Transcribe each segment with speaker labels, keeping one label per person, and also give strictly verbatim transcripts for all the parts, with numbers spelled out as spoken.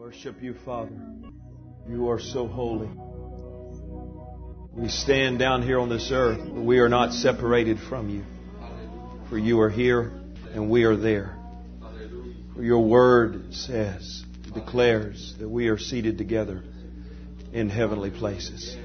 Speaker 1: Worship you, Father. You are so holy. We stand down here on this earth, but we are not separated from you. For you are here and we are there. For your word says, declares that we are seated together in heavenly places.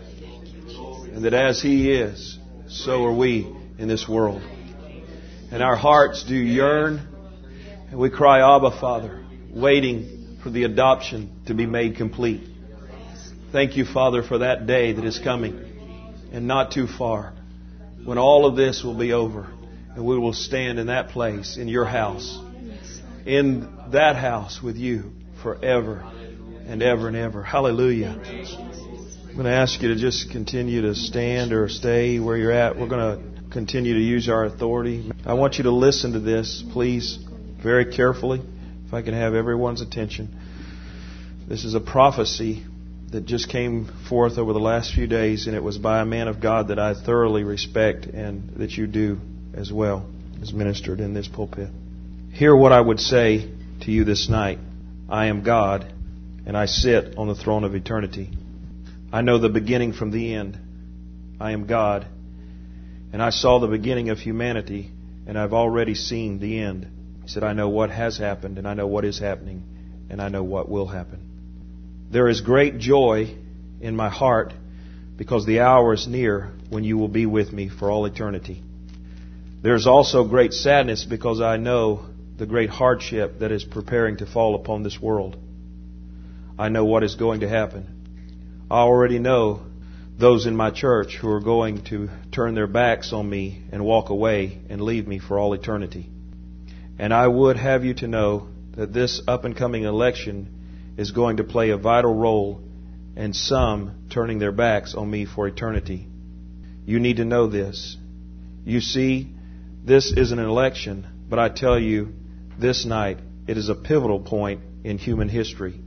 Speaker 1: And that as He is, so are we in this world. And our hearts do yearn, and we cry, Abba, Father, waiting for the adoption to be made complete. Thank you, Father, for that day that is coming, and not too far, when all of this will be over, and we will stand in that place, in your house, in that house with you forever and ever and ever. Hallelujah. I'm going to ask you to just continue to stand or stay where you're at. We're going to continue to use our authority. I want you to listen to this, please, very carefully, if I can have everyone's attention. This is a prophecy that just came forth over the last few days, and it was by a man of God that I thoroughly respect and that you do as well, as ministered in this pulpit. Hear what I would say to you this night. I am God, and I sit on the throne of eternity. I know the beginning from the end. I am God, and I saw the beginning of humanity, and I've already seen the end. He said, I know what has happened, and I know what is happening, and I know what will happen. There is great joy in my heart because the hour is near when you will be with me for all eternity. There is also great sadness because I know the great hardship that is preparing to fall upon this world. I know what is going to happen. I already know those in my church who are going to turn their backs on me and walk away and leave me for all eternity. And I would have you to know that this up-and-coming election is going to play a vital role in some turning their backs on me for eternity. You need to know this. You see, this is an election, but I tell you, this night, it is a pivotal point in human history.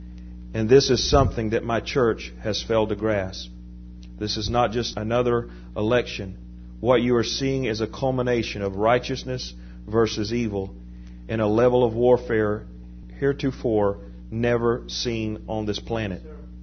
Speaker 1: And this is something that my church has failed to grasp. This is not just another election. What you are seeing is a culmination of righteousness versus evil in a level of warfare heretofore never seen on this planet.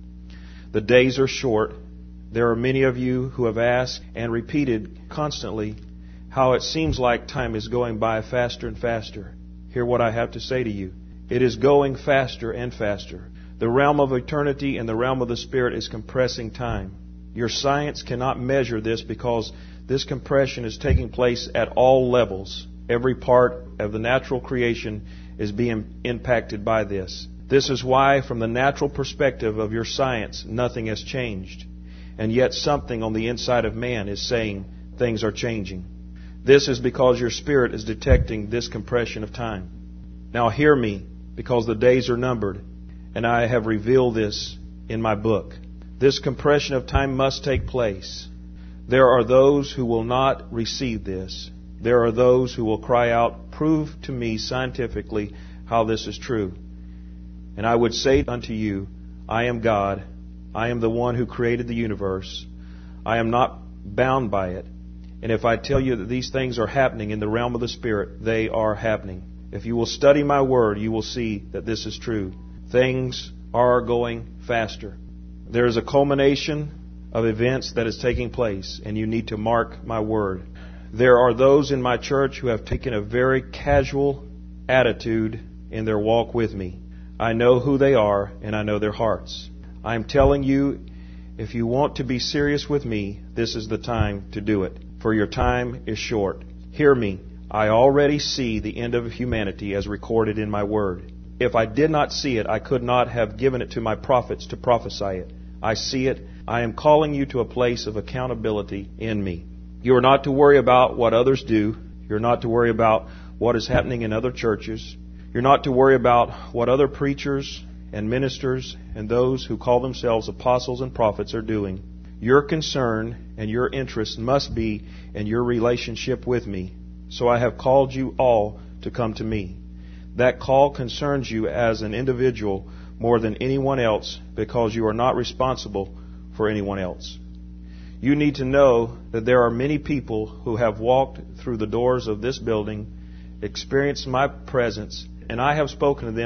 Speaker 1: The days are short. There are many of you who have asked and repeated constantly how it seems like time is going by faster and faster. Hear what I have to say to you. It is going faster and faster. The realm of eternity and the realm of the Spirit is compressing time. Your science cannot measure this because this compression is taking place at all levels. Every part of the natural creation is being impacted by this. This is why, from the natural perspective of your science, nothing has changed. And yet something on the inside of man is saying things are changing. This is because your spirit is detecting this compression of time. Now hear me, because the days are numbered, and I have revealed this in my book. This compression of time must take place. There are those who will not receive this. There are those who will cry out, prove to me scientifically how this is true. And I would say unto you, I am God. I am the one who created the universe. I am not bound by it. And if I tell you that these things are happening in the realm of the Spirit, they are happening. If you will study my word, you will see that this is true. Things are going faster. There is a culmination of events that is taking place, and you need to mark my word. There are those in my church who have taken a very casual attitude in their walk with me. I know who they are, and I know their hearts. I am telling you, if you want to be serious with me, this is the time to do it. For your time is short. Hear me. I already see the end of humanity as recorded in my word. If I did not see it, I could not have given it to my prophets to prophesy it. I see it. I am calling you to a place of accountability in me. You are not to worry about what others do. You're not to worry about what is happening in other churches. You're not to worry about what other preachers and ministers and those who call themselves apostles and prophets are doing. Your concern and your interest must be in your relationship with me. So I have called you all to come to me. That call concerns you as an individual more than anyone else because you are not responsible for anyone else. You need to know that there are many people who have walked through the doors of this building, experienced my presence, and I have spoken to them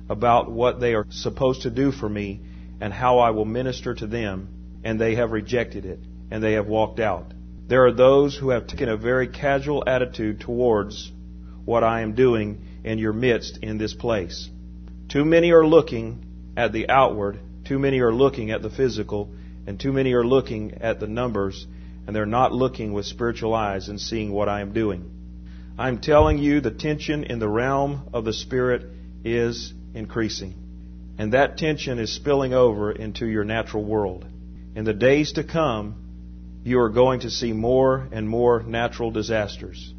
Speaker 1: about what they are supposed to do for me and how I will minister to them, and they have rejected it, and they have walked out. There are those who have taken a very casual attitude towards what I am doing in your midst in this place. Too many are looking at the outward, too many are looking at the physical, and too many are looking at the numbers, and they're not looking with spiritual eyes and seeing what I am doing. I'm telling you, the tension in the realm of the Spirit is increasing. And that tension is spilling over into your natural world. In the days to come, you are going to see more and more natural disasters.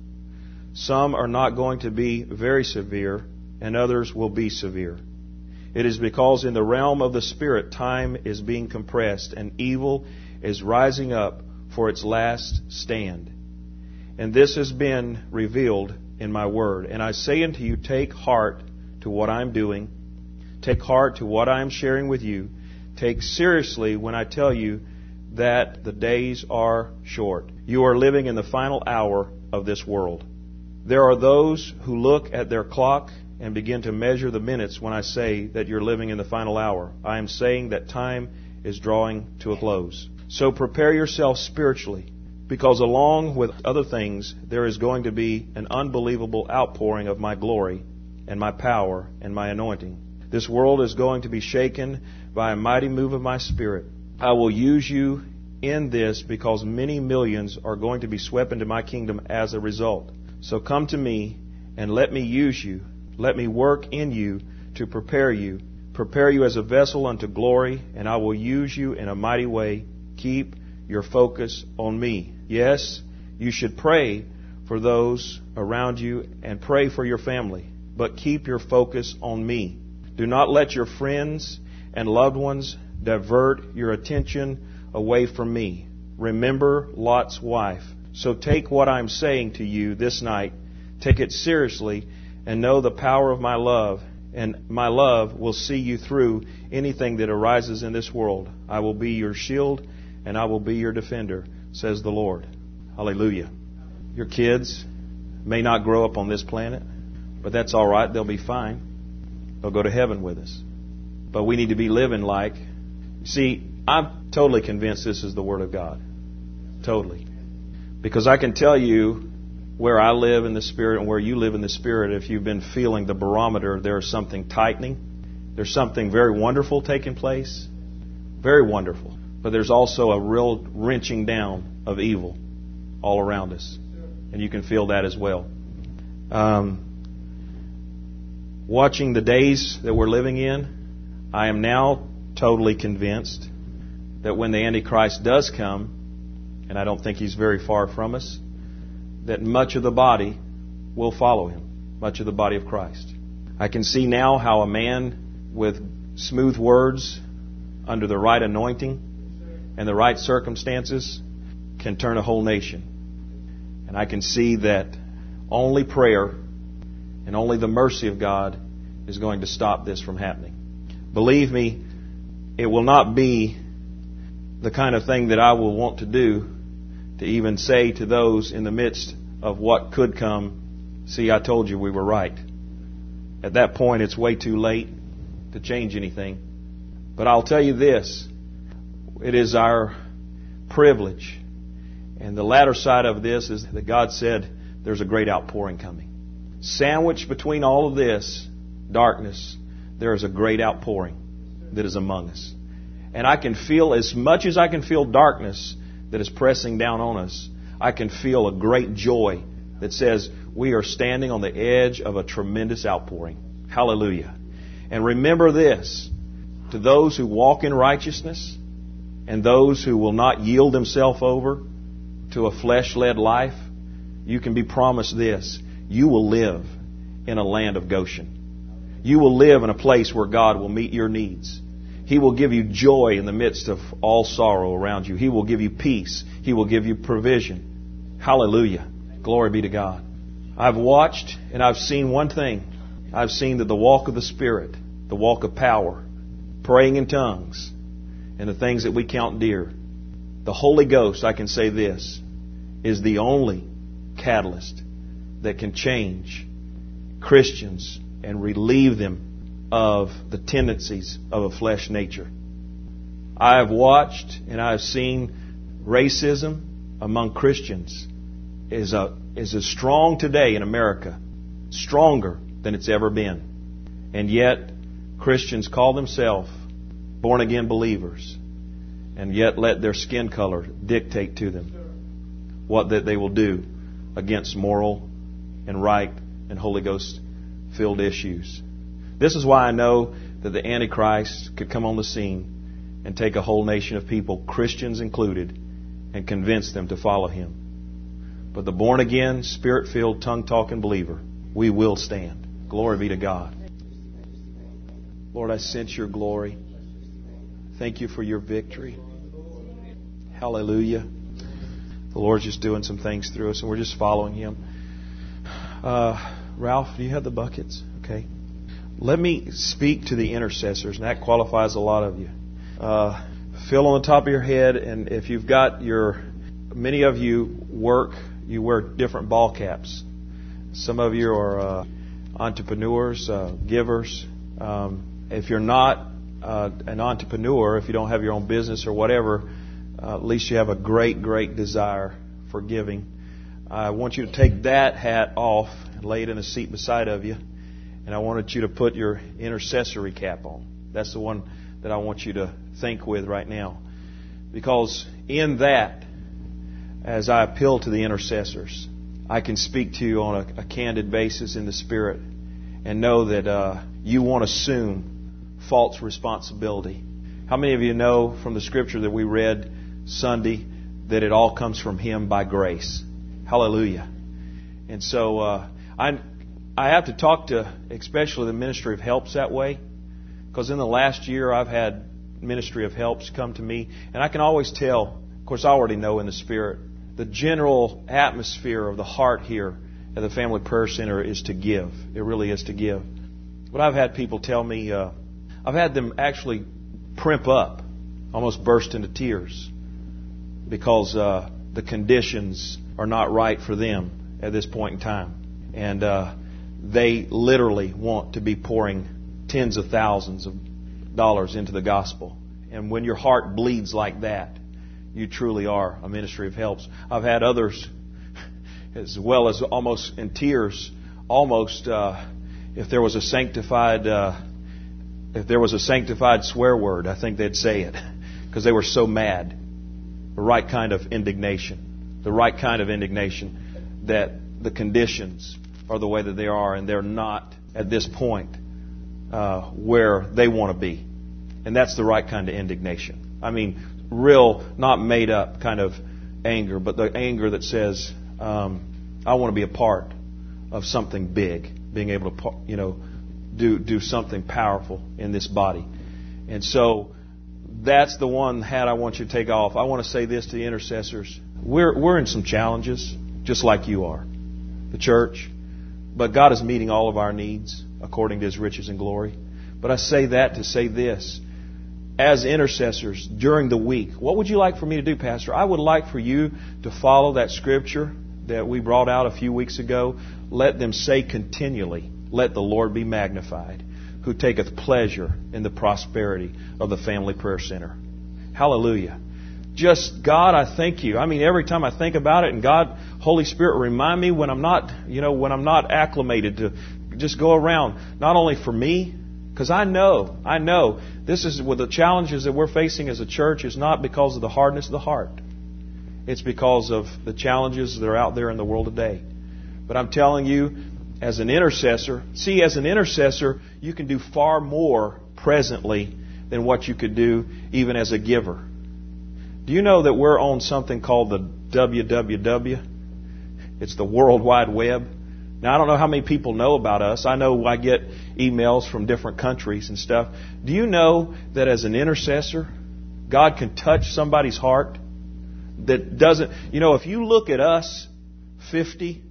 Speaker 1: Some are not going to be very severe, and others will be severe. It is because in the realm of the Spirit, time is being compressed, and evil is rising up for its last stand. And this has been revealed in my word. And I say unto you, take heart to what I'm doing. Take heart to what I am sharing with you. Take seriously when I tell you that the days are short. You are living in the final hour of this world. There are those who look at their clock and begin to measure the minutes when I say that you're living in the final hour. I am saying that time is drawing to a close. So prepare yourself spiritually, because along with other things, there is going to be an unbelievable outpouring of my glory and my power and my anointing. This world is going to be shaken by a mighty move of my Spirit. I will use you in this because many millions are going to be swept into my kingdom as a result. So come to me and let me use you. Let me work in you to prepare you. Prepare you as a vessel unto glory, and I will use you in a mighty way. Keep your focus on me. Yes, you should pray for those around you and pray for your family, but keep your focus on me. Do not let your friends and loved ones divert your attention away from me. Remember Lot's wife. So take what I'm saying to you this night, take it seriously, and know the power of my love. And my love will see you through anything that arises in this world. I will be your shield, and I will be your defender, says the Lord. Hallelujah. Your kids may not grow up on this planet, but that's all right. They'll be fine. They'll go to heaven with us. But we need to be living like... See, I'm totally convinced this is the Word of God. Totally. Because I can tell you where I live in the Spirit and where you live in the Spirit, if you've been feeling the barometer, there's something tightening. There's something very wonderful taking place. Very wonderful. But there's also a real wrenching down of evil all around us. And you can feel that as well. Um, watching the days that we're living in, I am now totally convinced that when the Antichrist does come, and I don't think he's very far from us, that much of the body will follow him, much of the body of Christ. I can see now how a man with smooth words, under the right anointing and the right circumstances, can turn a whole nation. And I can see that only prayer and only the mercy of God is going to stop this from happening. Believe me, it will not be the kind of thing that I will want to do to even say to those in the midst of what could come, see, I told you we were right. At that point, it's way too late to change anything. But I'll tell you this, it is our privilege. And the latter side of this is that God said there's a great outpouring coming. Sandwiched between all of this darkness, there is a great outpouring that is among us. And I can feel, as much as I can feel darkness that is pressing down on us, I can feel a great joy that says we are standing on the edge of a tremendous outpouring. Hallelujah. And remember this, to those who walk in righteousness and those who will not yield themselves over to a flesh-led life, you can be promised this. You will live in a land of Goshen. You will live in a place where God will meet your needs. He will give you joy in the midst of all sorrow around you. He will give you peace. He will give you provision. Hallelujah. Glory be to God. I've watched and I've seen one thing. I've seen that the walk of the Spirit, the walk of power, praying in tongues, and the things that we count dear. The Holy Ghost, I can say this, is the only catalyst that can change Christians and relieve them of the tendencies of a flesh nature. I have watched and I have seen racism among Christians is a, is as strong today in America, stronger than it's ever been. And yet, Christians call themselves born-again believers, and yet let their skin color dictate to them what that they will do against moral and right and Holy Ghost-filled issues. This is why I know that the Antichrist could come on the scene and take a whole nation of people, Christians included, and convince them to follow him. But the born-again, Spirit-filled, tongue-talking believer, we will stand. Glory be to God. Lord, I sense your glory. Thank you for your victory. Hallelujah. The Lord's just doing some things through us, and we're just following him. Uh, Ralph, do you have the buckets? Okay. Let me speak to the intercessors, and that qualifies a lot of you. Uh, feel on the top of your head, and if you've got your, many of you work, you wear different ball caps. Some of you are uh, entrepreneurs, uh, givers. Um, if you're not uh, an entrepreneur, if you don't have your own business or whatever, uh, at least you have a great, great desire for giving. I want you to take that hat off and lay it in a seat beside of you. And I wanted you to put your intercessory cap on. That's the one that I want you to think with right now. Because in that, as I appeal to the intercessors, I can speak to you on a, a candid basis in the Spirit and know that uh, you won't assume false responsibility. How many of you know from the Scripture that we read Sunday that it all comes from Him by grace? Hallelujah. And so uh, I I have to talk to especially the Ministry of Helps that way, because in the last year I've had Ministry of Helps come to me, and I can always tell, of course I already know in the Spirit, the general atmosphere of the heart here at the Family Prayer Center is to give. It really is to give. But I've had people tell me, uh, I've had them actually primp up, almost burst into tears, because uh, the conditions are not right for them at this point in time. And uh, they literally want to be pouring tens of thousands of dollars into the gospel. And when your heart bleeds like that, you truly are a ministry of helps. I've had others, as well as almost in tears, almost uh, if there was a sanctified, uh, if there was a sanctified swear word, I think they'd say it, because they were so mad. The right kind of indignation, the right kind of indignation that the conditions are the way that they are, and they're not at this point uh, where they want to be. And that's the right kind of indignation. I mean, real, not made up kind of anger, but the anger that says, um, I want to be a part of something big, being able to, you know, do do something powerful in this body. And so that's the one hat I want you to take off. I want to say this to the intercessors. We're we're in some challenges, just like you are, the church. But God is meeting all of our needs according to His riches and glory. But I say that to say this. As intercessors during the week, what would you like for me to do, Pastor? I would like for you to follow that scripture that we brought out a few weeks ago. Let them say continually, let the Lord be magnified, who taketh pleasure in the prosperity of the Family Prayer Center. Hallelujah. Just, God, I thank you. I mean, every time I think about it, and God, Holy Spirit, remind me when I'm not, you know, when I'm not acclimated to just go around, not only for me, because I know, I know, this is with the challenges that we're facing as a church is not because of the hardness of the heart. It's because of the challenges that are out there in the world today. But I'm telling you, as an intercessor, see, as an intercessor, you can do far more presently than what you could do even as a giver. Do you know that we're on something called the W W W? It's the World Wide Web. Now, I don't know how many people know about us. I know I get emails from different countries and stuff. Do you know that as an intercessor, God can touch somebody's heart that doesn't... You know, if you look at us fifty,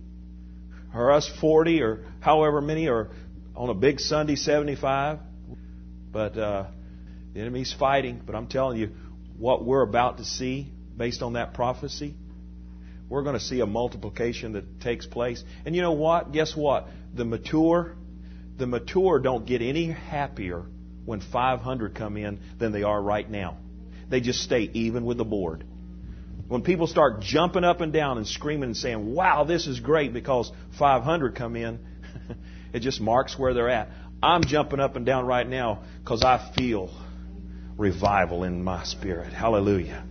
Speaker 1: or us forty, or however many, or on a big Sunday seventy-five, but uh, the enemy's fighting. But I'm telling you, what we're about to see based on that prophecy, we're going to see a multiplication that takes place. And you know what? Guess what? The mature, the mature don't get any happier when five hundred come in than they are right now. They just stay even with the board. When people start jumping up and down and screaming and saying, wow, this is great because five hundred come in, it just marks where they're at. I'm jumping up and down right now because I feel revival in my spirit. Hallelujah.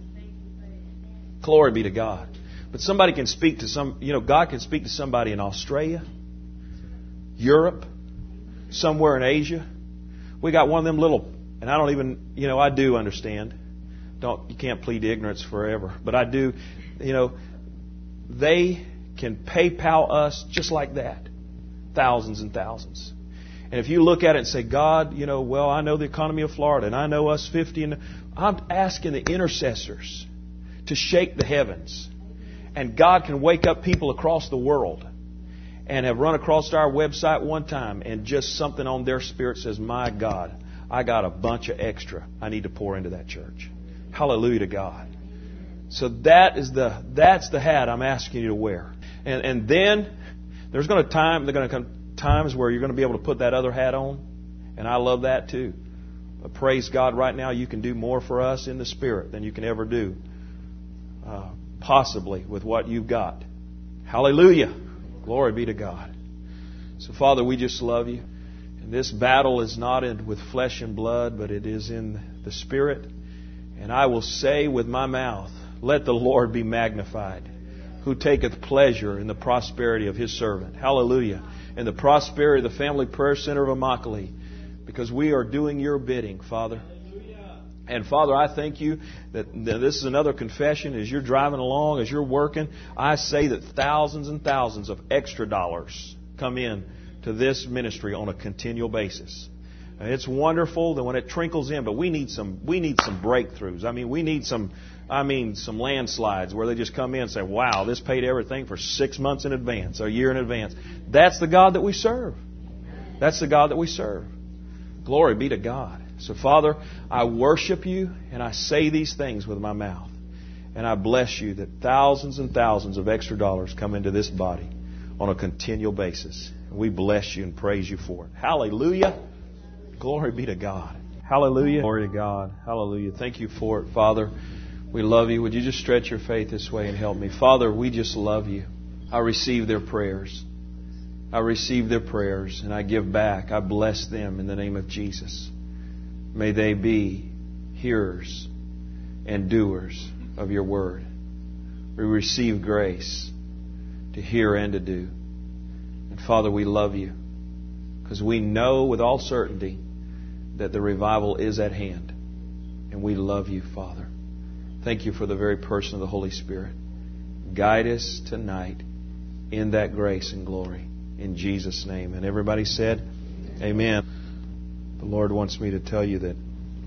Speaker 1: Glory be to God. But somebody can speak to some, you know, God can speak to somebody in Australia, Europe, somewhere in Asia. We got one of them little, and I don't even, you know, I do understand. Don't, you can't plead ignorance forever. But I do, you know, they can PayPal us just like that. Thousands and thousands. And if you look at it and say, God, you know, well, I know the economy of Florida and I know us fifty. And I'm asking the intercessors to shake the heavens. And God can wake up people across the world and have run across our website one time and just something on their spirit says, my God, I got a bunch of extra I need to pour into that church. Hallelujah to God. So that is the that's the hat I'm asking you to wear. And and then there's going to time they're going to come times where you're going to be able to put that other hat on, and I love that too. But praise God, right now you can do more for us in the Spirit than you can ever do, uh, possibly with what you've got. Hallelujah. Glory be to God. So Father, we just love you. And this battle is not in, with flesh and blood, but it is in the Spirit. And I will say with my mouth, let the Lord be magnified, who taketh pleasure in the prosperity of His servant. Hallelujah. And the prosperity of the Family Prayer Center of Immokalee, because we are doing your bidding, Father. And Father, I thank you that this is another confession. As you're driving along, as you're working, I say that thousands and thousands of extra dollars come in to this ministry on a continual basis. And it's wonderful that when it trickles in, but we need some we need some breakthroughs. I mean, we need some I mean some landslides where they just come in and say, wow, this paid everything for six months in advance, or a year in advance. That's the God that we serve. That's the God that we serve. Glory be to God. So, Father, I worship you and I say these things with my mouth. And I bless you that thousands and thousands of extra dollars come into this body on a continual basis. And we bless you and praise you for it. Hallelujah. Glory be to God. Hallelujah. Glory to God. Hallelujah. Thank you for it, Father. We love you. Would you just stretch your faith this way and help me? Father, we just love you. I receive their prayers. I receive their prayers and I give back. I bless them in the name of Jesus. May they be hearers and doers of your word. We receive grace to hear and to do. And Father, we love you because we know with all certainty that the revival is at hand. And we love you, Father. Thank you for the very person of the Holy Spirit. Guide us tonight in that grace and glory. In Jesus' name. And everybody said, amen. The Lord wants me to tell you that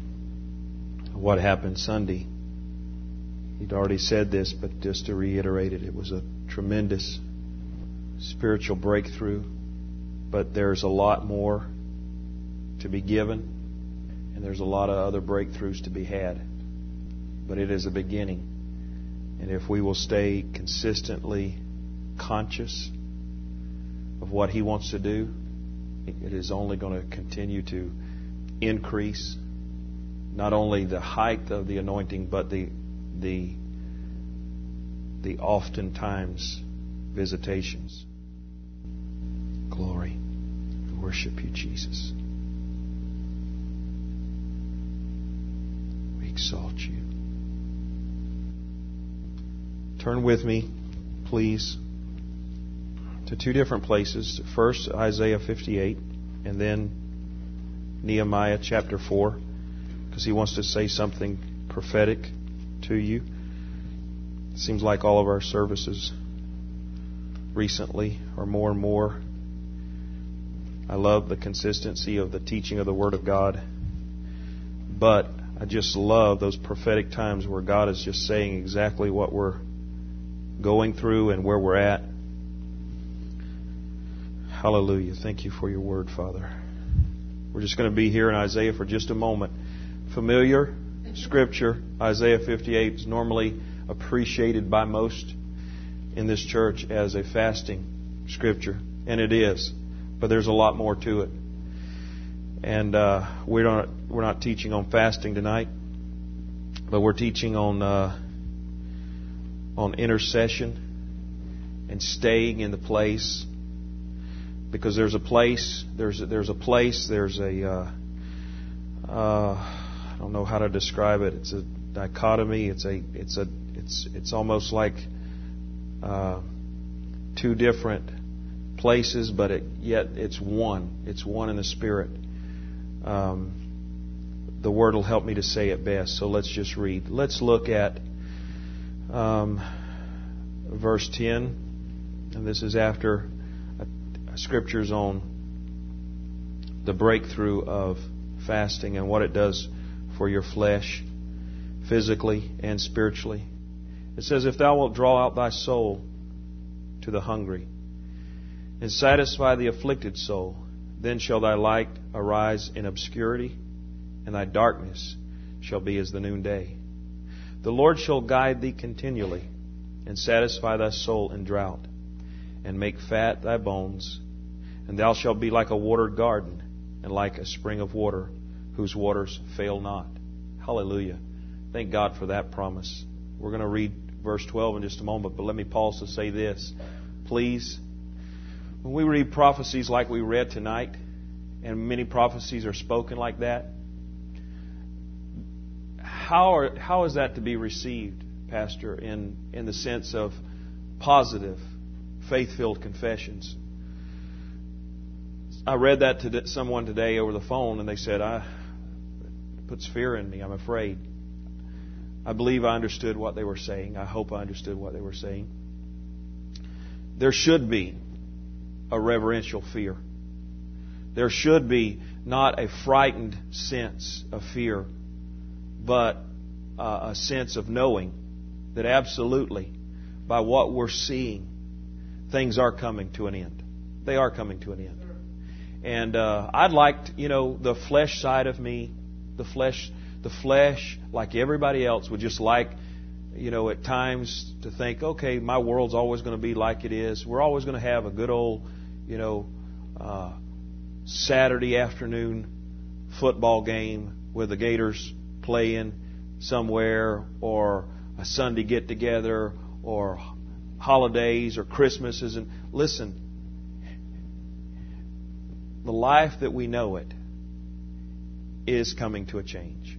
Speaker 1: what happened Sunday, He'd already said this, but just to reiterate it, it was a tremendous spiritual breakthrough. But there's a lot more to be given. And there's a lot of other breakthroughs to be had. But it is a beginning. And if we will stay consistently conscious of what He wants to do, it is only going to continue to increase not only the height of the anointing, but the the the oftentimes visitations. Glory. We worship you, Jesus. We exalt you. Turn with me, please, to two different places. First, Isaiah fifty-eight, and then Nehemiah chapter four, because he wants to say something prophetic to you. It seems like all of our services recently are more and more. I love the consistency of the teaching of the Word of God, but I just love those prophetic times where God is just saying exactly what we're going through and where we're at. Hallelujah. Thank you for your word, Father. We're just going to be here in Isaiah for just a moment. Familiar scripture, Isaiah fifty-eight, is normally appreciated by most in this church as a fasting scripture. And it is. But there's a lot more to it. And uh, we're not we're not teaching on fasting tonight, but we're teaching on uh, on intercession and staying in the place. Because there's a place, there's a, there's a place, there's a uh, uh, I don't know how to describe it. It's a dichotomy. It's a it's a it's it's almost like uh, two different places, but it, yet it's one. It's one in the Spirit. Um, the Word will help me to say it best. So let's just read. Let's look at um, verse ten, and this is after a, a scriptures on the breakthrough of fasting and what it does for your flesh, physically and spiritually. It says, "If thou wilt draw out thy soul to the hungry, and satisfy the afflicted soul, then shall thy light arise in obscurity, and thy darkness shall be as the noonday. The Lord shall guide thee continually, and satisfy thy soul in drought, and make fat thy bones. And thou shalt be like a watered garden, and like a spring of water, whose waters fail not." Hallelujah. Thank God for that promise. We're going to read verse twelve in just a moment, but let me pause to say this. Please, when we read prophecies like we read tonight, and many prophecies are spoken like that, how are, how is that to be received, Pastor, in, in the sense of positive, faith-filled confessions? I read that to someone today over the phone, and they said, I, it puts fear in me. I'm afraid. I believe I understood what they were saying. I hope I understood what they were saying. There should be a reverential fear. There should be not a frightened sense of fear, but uh, a sense of knowing that absolutely, by what we're seeing, things are coming to an end. They are coming to an end. And uh, I'd like, to, you know, the flesh side of me, the flesh, the flesh, like everybody else, would just like, you know, at times to think, okay, my world's always going to be like it is. We're always going to have a good old, you know, uh, Saturday afternoon football game with the Gators playing somewhere, or a Sunday get together, or holidays, or Christmases. And listen, the life that we know it is coming to a change.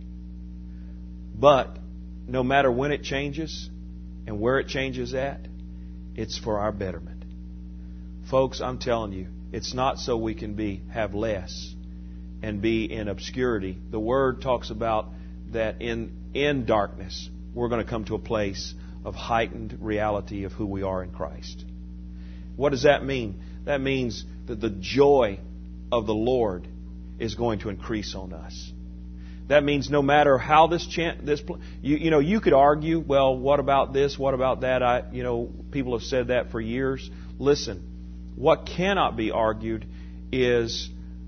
Speaker 1: But no matter when it changes and where it changes at, it's for our betterment. Folks, I'm telling you, it's not so we can be have less and be in obscurity. The Word talks about that in in darkness we're going to come to a place of heightened reality of who we are in Christ. What does that mean? That means that the joy of the Lord is going to increase on us. That means no matter how this chant, this you, you know, you could argue, well, what about this? What about that? I, you know, people have said that for years. Listen, what cannot be argued is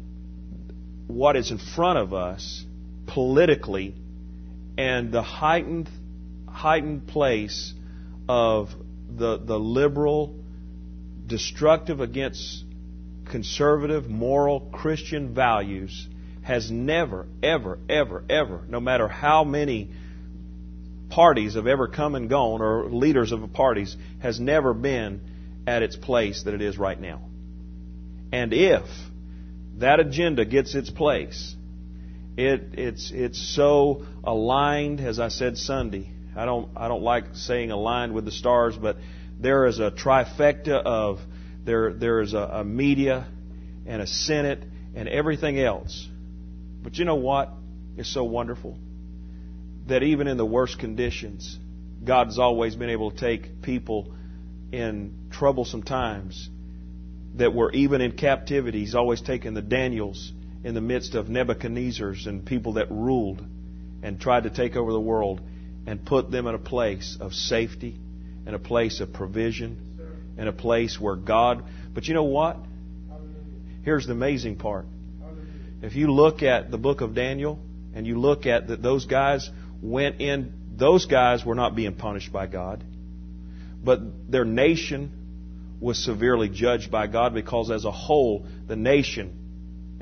Speaker 1: what is in front of us politically, and the heightened, heightened place of the the liberal, destructive against conservative, moral, Christian values has never, ever, ever, ever, no matter how many parties have ever come and gone, or leaders of parties, has never been at its place that it is right now. And if that agenda gets its place, it it's it's so aligned, as I said Sunday. I don't I don't like saying aligned with the stars, but there is a trifecta of there there is a, a media and a Senate and everything else. But you know what is so wonderful? That even in the worst conditions, God's always been able to take people in troublesome times that were even in captivity. He's always taken the Daniels in the midst of Nebuchadnezzars and people that ruled and tried to take over the world, and put them in a place of safety and a place of provision and a place where God... But you know what? Here's the amazing part. If you look at the book of Daniel, and you look at that, those guys went in, those guys were not being punished by God, but their nation was severely judged by God, because as a whole, the nation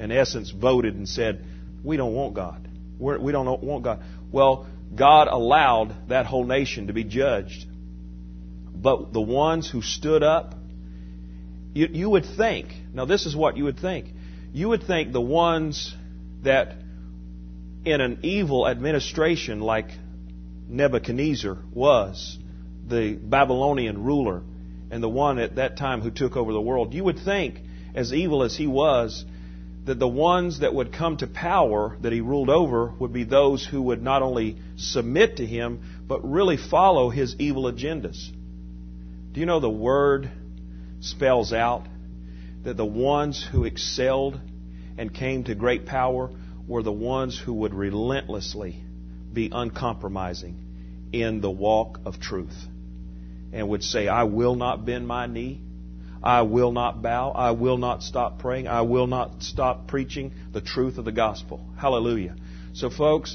Speaker 1: in essence, voted and said, we don't want God. We're, we don't want God. Well, God allowed that whole nation to be judged. But the ones who stood up, you, you would think, now this is what you would think. You would think the ones that in an evil administration like Nebuchadnezzar was, the Babylonian ruler, and the one at that time who took over the world, you would think, as evil as he was, that the ones that would come to power that he ruled over would be those who would not only submit to him, but really follow his evil agendas. Do you know the Word spells out that the ones who excelled and came to great power were the ones who would relentlessly be uncompromising in the walk of truth and would say, I will not bend my knee. I will not bow. I will not stop praying. I will not stop preaching the truth of the gospel. Hallelujah. So, folks,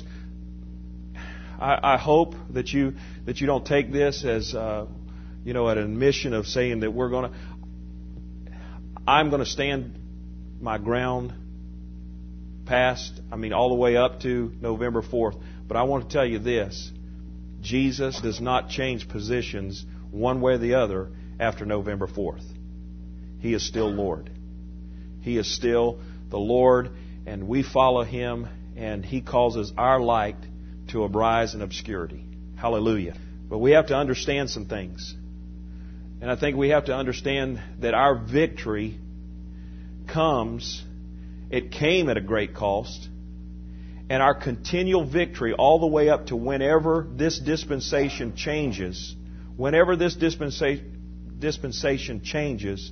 Speaker 1: I, I hope that you that you don't take this as uh, you know an admission of saying that we're going to. I'm going to stand my ground past. I mean, all the way up to November fourth. But I want to tell you this: Jesus does not change positions one way or the other after November fourth. He is still Lord. He is still the Lord, and we follow Him, and He causes our light to arise in obscurity. Hallelujah. But we have to understand some things. And I think we have to understand that our victory comes, it came at a great cost, and our continual victory all the way up to whenever this dispensation changes, whenever this dispensation, dispensation changes,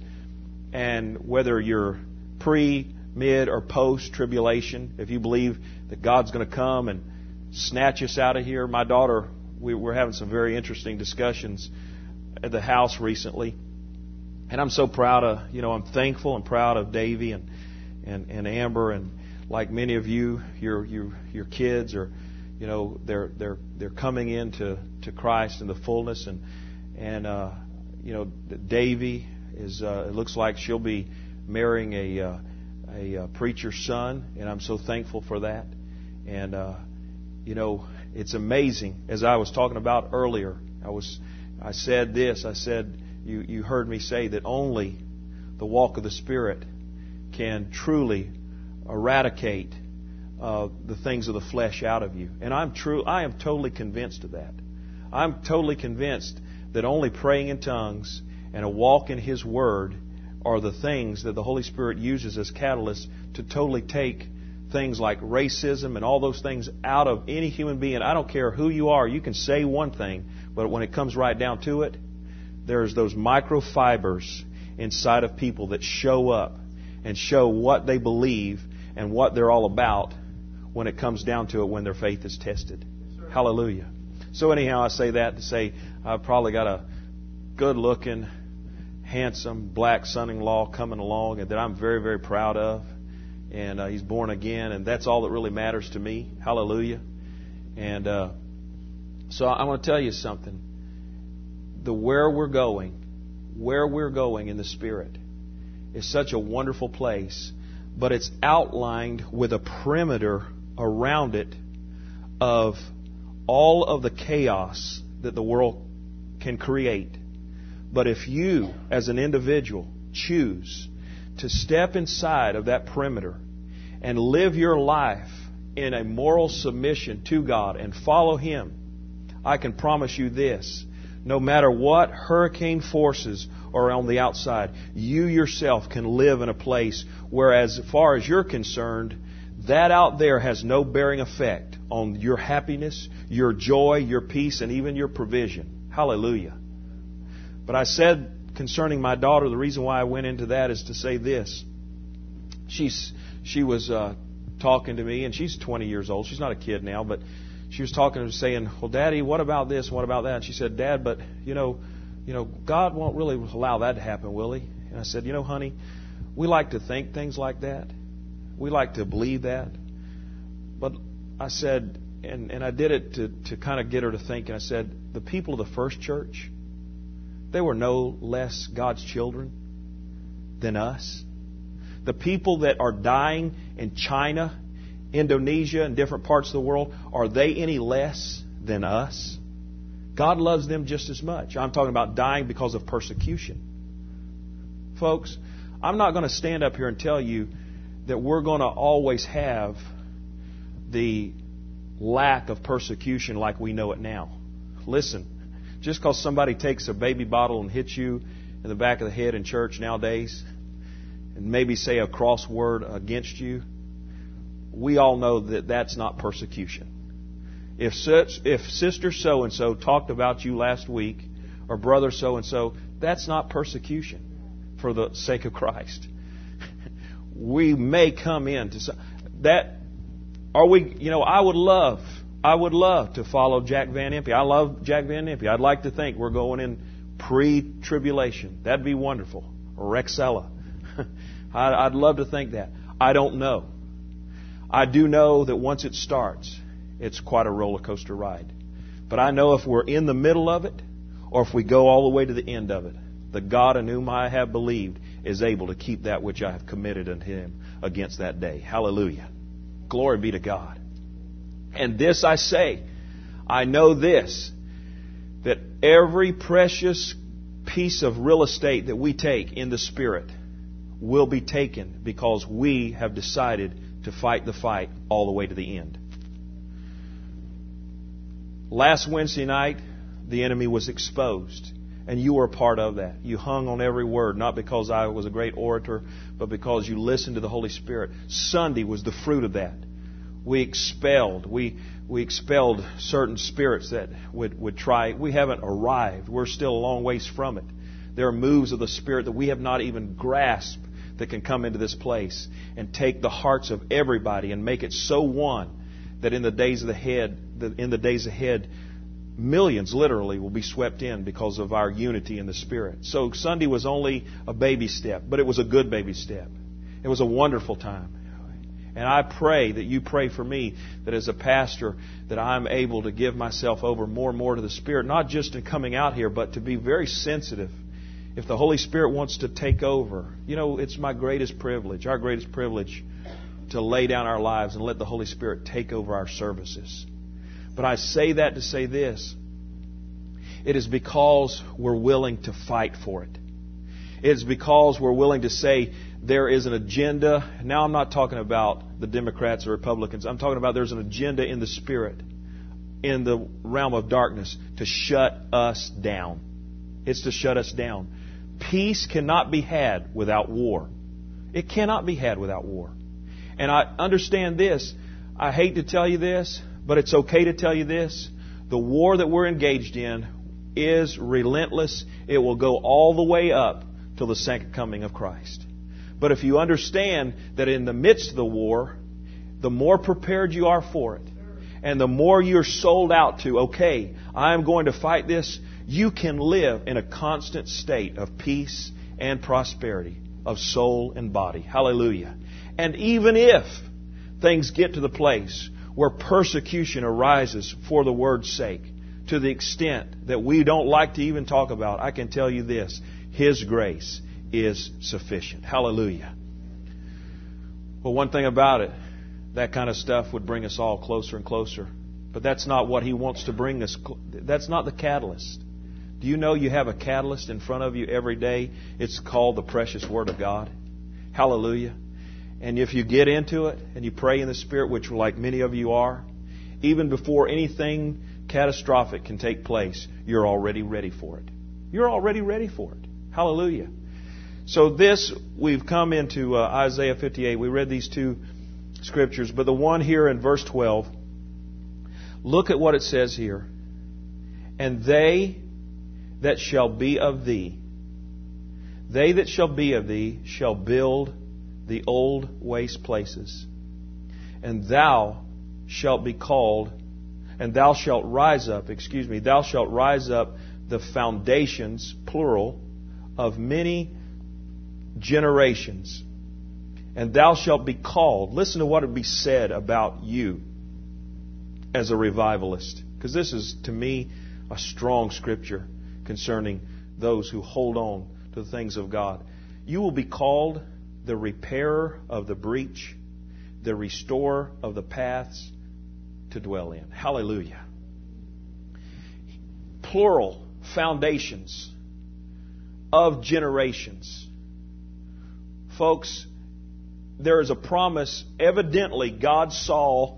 Speaker 1: and whether you're pre, mid, or post-tribulation, if you believe that God's going to come and snatch us out of here. My daughter, we were having some very interesting discussions at the house recently. And I'm so proud of, you know, I'm thankful and proud of Davy and, and, and Amber, and like many of you, your your your kids are, you know, they're they're they're coming into to Christ in the fullness, and and uh, you know, Davy is uh, it looks like she'll be marrying a uh, a uh, preacher's son, and I'm so thankful for that. And uh, you know, it's amazing. As I was talking about earlier, I was I said this. I said you you heard me say that only the walk of the Spirit can truly eradicate uh, the things of the flesh out of you. And I'm true. I am totally convinced of that. I'm totally convinced that only praying in tongues and a walk in His Word are the things that the Holy Spirit uses as catalysts to totally take things like racism and all those things out of any human being. I don't care who you are. You can say one thing, but when it comes right down to it, there's those microfibers inside of people that show up and show what they believe and what they're all about when it comes down to it, when their faith is tested. Yes, hallelujah. So anyhow, I say that to say I've probably got a good-looking, handsome black son-in-law coming along, and that I'm very, very proud of. And uh, he's born again, and that's all that really matters to me. Hallelujah. And uh, so I want to tell you something. The where we're going, where we're going in the Spirit is such a wonderful place, but it's outlined with a perimeter around it of all of the chaos that the world can create. But if you, as an individual, choose to step inside of that perimeter and live your life in a moral submission to God and follow Him, I can promise you this: no matter what hurricane forces are on the outside, you yourself can live in a place where, as far as you're concerned, that out there has no bearing effect on your happiness, your joy, your peace, and even your provision. Hallelujah. But I said concerning my daughter, the reason why I went into that is to say this. She's she was uh, talking to me, and she's twenty years old. She's not a kid now, but she was talking to me saying, well, Daddy, what about this? What about that? And she said, Dad, but, you know, you know, God won't really allow that to happen, will He? And I said, you know, honey, we like to think things like that. We like to believe that. But I said, and, and I did it to, to kind of get her to think, and I said, the people of the first church, they were no less God's children than us. The people that are dying in China, Indonesia, and different parts of the world, are they any less than us? God loves them just as much. I'm talking about dying because of persecution. Folks, I'm not going to stand up here and tell you that we're going to always have the lack of persecution like we know it now. Listen, just because somebody takes a baby bottle and hits you in the back of the head in church nowadays, and maybe say a cross word against you, we all know that that's not persecution. If such, if sister so-and-so talked about you last week, or brother so-and-so, that's not persecution for the sake of Christ. We may come into that. Are we? You know, I would love, I would love to follow Jack Van Impe. I love Jack Van Impe. I'd like to think we're going in pre-tribulation. That'd be wonderful. Or Rexella. I'd love to think that. I don't know. I do know that once it starts, it's quite a roller coaster ride. But I know if we're in the middle of it, or if we go all the way to the end of it, the God in whom I have believed is able to keep that which I have committed unto Him against that day. Hallelujah. Glory be to God. And this I say, I know this, that every precious piece of real estate that we take in the Spirit will be taken because we have decided to fight the fight all the way to the end. Last Wednesday night, the enemy was exposed, and you were a part of that. You hung on every word, not because I was a great orator, but because you listened to the Holy Spirit. Sunday was the fruit of that. We expelled, we we expelled certain spirits that would, would try. We haven't arrived. We're still a long ways from it. There are moves of the Spirit that we have not even grasped that can come into this place and take the hearts of everybody and make it so one that in the days of the head, in the days ahead, millions literally will be swept in because of our unity in the Spirit. So Sunday was only a baby step, but it was a good baby step. It was a wonderful time. And I pray that you pray for me that as a pastor that I'm able to give myself over more and more to the Spirit, not just in coming out here, but to be very sensitive. If the Holy Spirit wants to take over, you know, it's my greatest privilege, our greatest privilege, to lay down our lives and let the Holy Spirit take over our services. But I say that to say this. It is because we're willing to fight for it. It is because we're willing to say there is an agenda. Now I'm not talking about the Democrats or Republicans. I'm talking about there's an agenda in the Spirit, in the realm of darkness, to shut us down. It's to shut us down. Peace cannot be had without war. It cannot be had without war. And I understand this. I hate to tell you this, but it's okay to tell you this. The war that we're engaged in is relentless. It will go all the way up till the second coming of Christ. But if you understand that in the midst of the war, the more prepared you are for it, and the more you're sold out to, okay, I'm going to fight this, you can live in a constant state of peace and prosperity of soul and body. Hallelujah. And even if things get to the place where persecution arises for the word's sake, to the extent that we don't like to even talk about, I can tell you this, His grace is sufficient. Hallelujah. Well, one thing about it, that kind of stuff would bring us all closer and closer. But that's not what He wants to bring us. That's not the catalyst. Do you know you have a catalyst in front of you every day? It's called the precious Word of God. Hallelujah. And if you get into it and you pray in the Spirit, which like many of you are, even before anything catastrophic can take place, you're already ready for it. You're already ready for it. Hallelujah. So this, we've come into uh, Isaiah fifty-eight. We read these two scriptures, but the one here in verse twelve, look at what it says here. And they that shall be of thee, they that shall be of thee shall build the old waste places, and thou shalt be called, and thou shalt rise up, excuse me, thou shalt rise up the foundations, plural, of many generations, and thou shalt be called. Listen to what would be said about you as a revivalist, because this is, to me, a strong scripture concerning those who hold on to the things of God. You will be called the repairer of the breach, the restorer of the paths to dwell in. Hallelujah. Plural, foundations of generations. Folks, there is a promise. Evidently, God saw,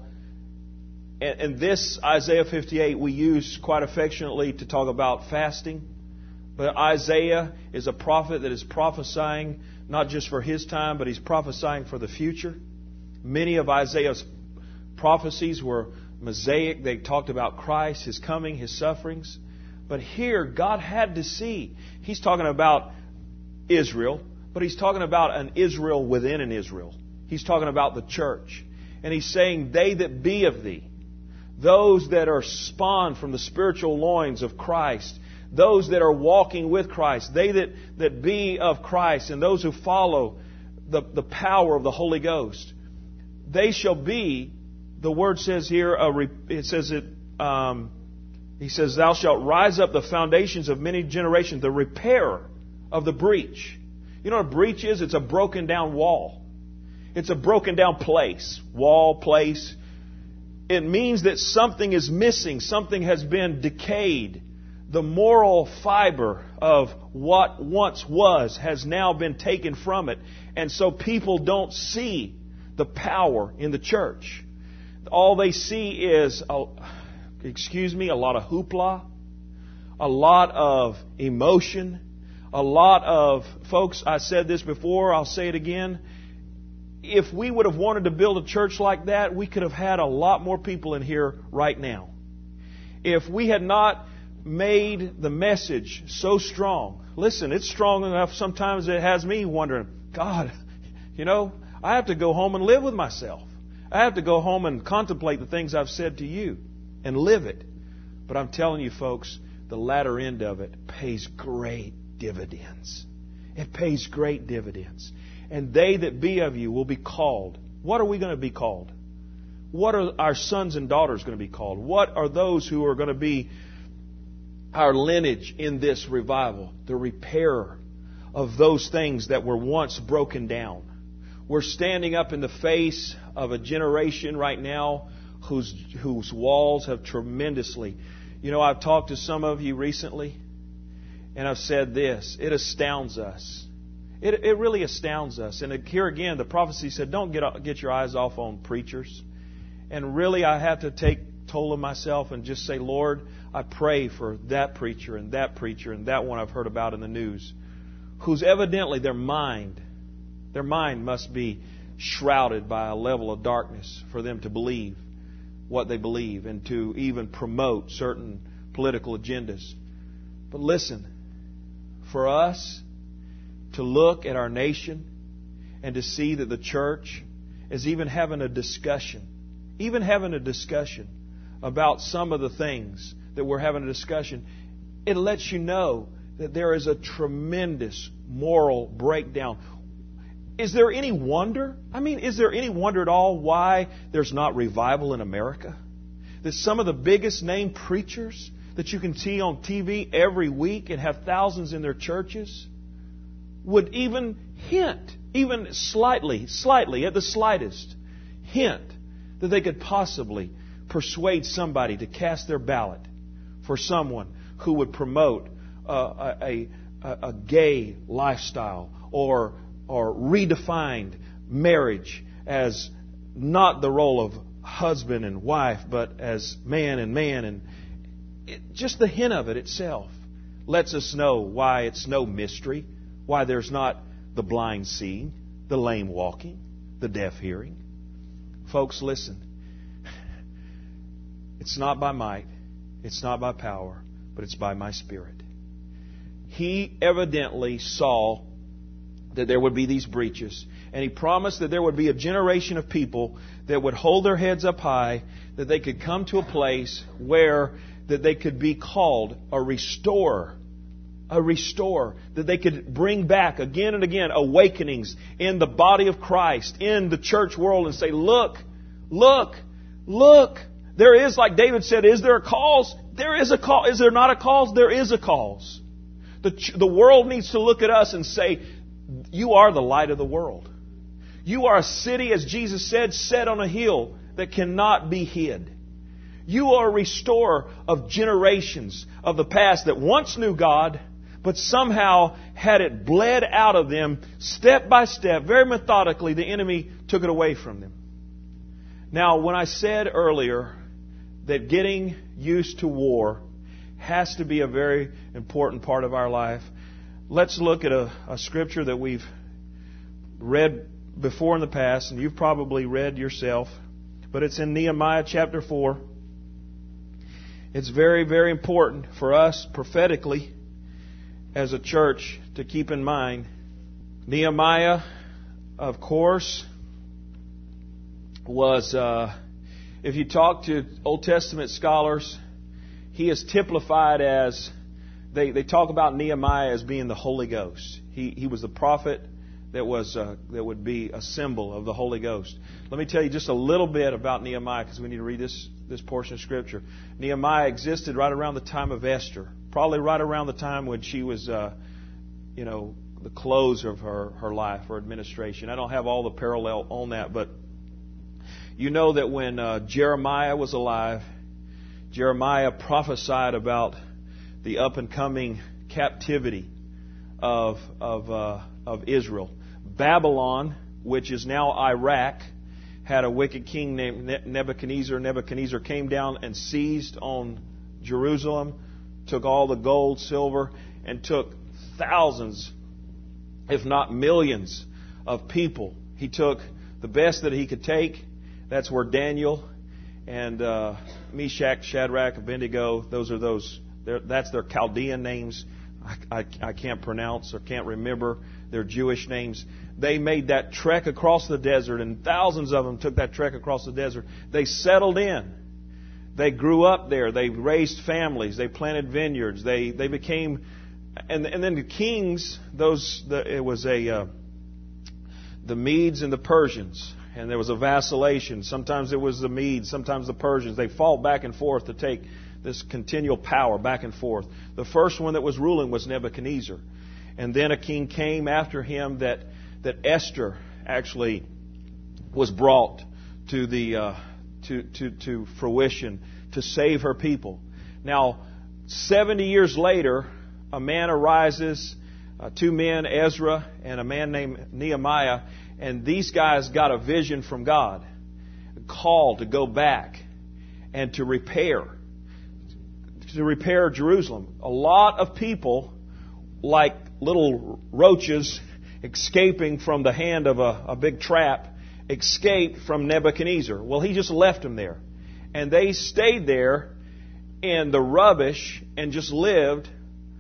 Speaker 1: and, and this Isaiah fifty-eight we use quite affectionately to talk about fasting. But Isaiah is a prophet that is prophesying not just for his time, but he's prophesying for the future. Many of Isaiah's prophecies were Mosaic. They talked about Christ, His coming, His sufferings. But here, God had to see. He's talking about Israel, but He's talking about an Israel within an Israel. He's talking about the church. And He's saying, they that be of thee, those that are spawned from the spiritual loins of Christ, those that are walking with Christ, they that, that be of Christ, and those who follow the, the power of the Holy Ghost, they shall be, the word says here, a, it says it, um, he says, thou shalt rise up the foundations of many generations, the repairer of the breach. You know what a breach is? It's a broken down wall. It's a broken down place. Wall, place. It means that something is missing. Something has been decayed. The moral fiber of what once was has now been taken from it. And so people don't see the power in the church. All they see is, a, excuse me, a lot of hoopla, a lot of emotion, a lot of, folks, I said this before, I'll say it again. If we would have wanted to build a church like that, we could have had a lot more people in here right now. If we had not made the message so strong. Listen, it's strong enough sometimes it has me wondering, God, you know, I have to go home and live with myself. I have to go home and contemplate the things I've said to you and live it. But I'm telling you, folks, the latter end of it pays great dividends. It pays great dividends. And they that be of you will be called. What are we going to be called? What are our sons and daughters going to be called? What are those who are going to be our lineage in this revival? The repairer of those things that were once broken down. We're standing up in the face of a generation right now whose whose walls have tremendously... You know, I've talked to some of you recently, and I've said this. It astounds us. It, it really astounds us. And here again, the prophecy said, don't get, get your eyes off on preachers. And really, I have to take toll of myself and just say, Lord, I pray for that preacher and that preacher and that one I've heard about in the news, who's evidently their mind, their mind must be shrouded by a level of darkness for them to believe what they believe and to even promote certain political agendas. But listen, for us to look at our nation and to see that the church is even having a discussion, even having a discussion about some of the things that we're having a discussion, it lets you know that there is a tremendous moral breakdown. Is there any wonder? I mean, is there any wonder at all why there's not revival in America? That some of the biggest name preachers that you can see on T V every week and have thousands in their churches would even hint, even slightly, slightly, at the slightest, hint that they could possibly persuade somebody to cast their ballot for someone who would promote uh, a, a, a gay lifestyle or or redefined marriage as not the role of husband and wife, but as man and man. And it, just the hint of it itself lets us know why it's no mystery, why there's not the blind seeing, the lame walking, the deaf hearing. Folks, listen. It's not by might, it's not by power, but it's by my Spirit. He evidently saw that there would be these breaches. And He promised that there would be a generation of people that would hold their heads up high, that they could come to a place where that they could be called a restorer. A restorer. That they could bring back again and again awakenings in the body of Christ, in the church world, and say, look, look, look. There is, like David said, is there a cause? There is a cause. Is there not a cause? There is a cause. The, the world needs to look at us and say, you are the light of the world. You are a city, as Jesus said, set on a hill that cannot be hid. You are a restorer of generations of the past that once knew God, but somehow had it bled out of them step by step, very methodically. The enemy took it away from them. Now, when I said earlier that getting used to war has to be a very important part of our life, let's look at a, a scripture that we've read before in the past, and you've probably read yourself, but it's in Nehemiah chapter four. It's very, very important for us prophetically as a church to keep in mind. Nehemiah, of course, was, uh, if you talk to Old Testament scholars, he is typified as, they, they talk about Nehemiah as being the Holy Ghost. He, he was the prophet that was uh, that would be a symbol of the Holy Ghost. Let me tell you just a little bit about Nehemiah, because we need to read this, this portion of Scripture. Nehemiah existed right around the time of Esther, probably right around the time when she was, uh, you know, the close of her, her life, her administration. I don't have all the parallel on that, but you know that when uh, Jeremiah was alive, Jeremiah prophesied about the up-and-coming captivity of of uh, of Israel. Babylon, which is now Iraq, had a wicked king named Nebuchadnezzar. Nebuchadnezzar came down and seized on Jerusalem, took all the gold, silver, and took thousands, if not millions, of people. He took the best that he could take. That's where Daniel and uh, Meshach, Shadrach, Abednego, those are those, that's their Chaldean names. I, I, I can't pronounce or can't remember their Jewish names. They made that trek across the desert, and thousands of them took that trek across the desert. They settled in. They grew up there. They raised families. They planted vineyards. They they became, and and then the kings. Those the, it was a uh, the Medes and the Persians, and there was a vacillation. Sometimes it was the Medes, sometimes the Persians. They fought back and forth to take this continual power back and forth. The first one that was ruling was Nebuchadnezzar. And then a king came after him that, that Esther actually was brought to the uh, to, to, to fruition to save her people. Now, seventy years later, a man arises, uh, two men, Ezra and a man named Nehemiah, and these guys got a vision from God, a call to go back and to repair. To repair Jerusalem. A lot of people, like little roaches escaping from the hand of a, a big trap, escaped from Nebuchadnezzar. Well, he just left them there. And they stayed there in the rubbish and just lived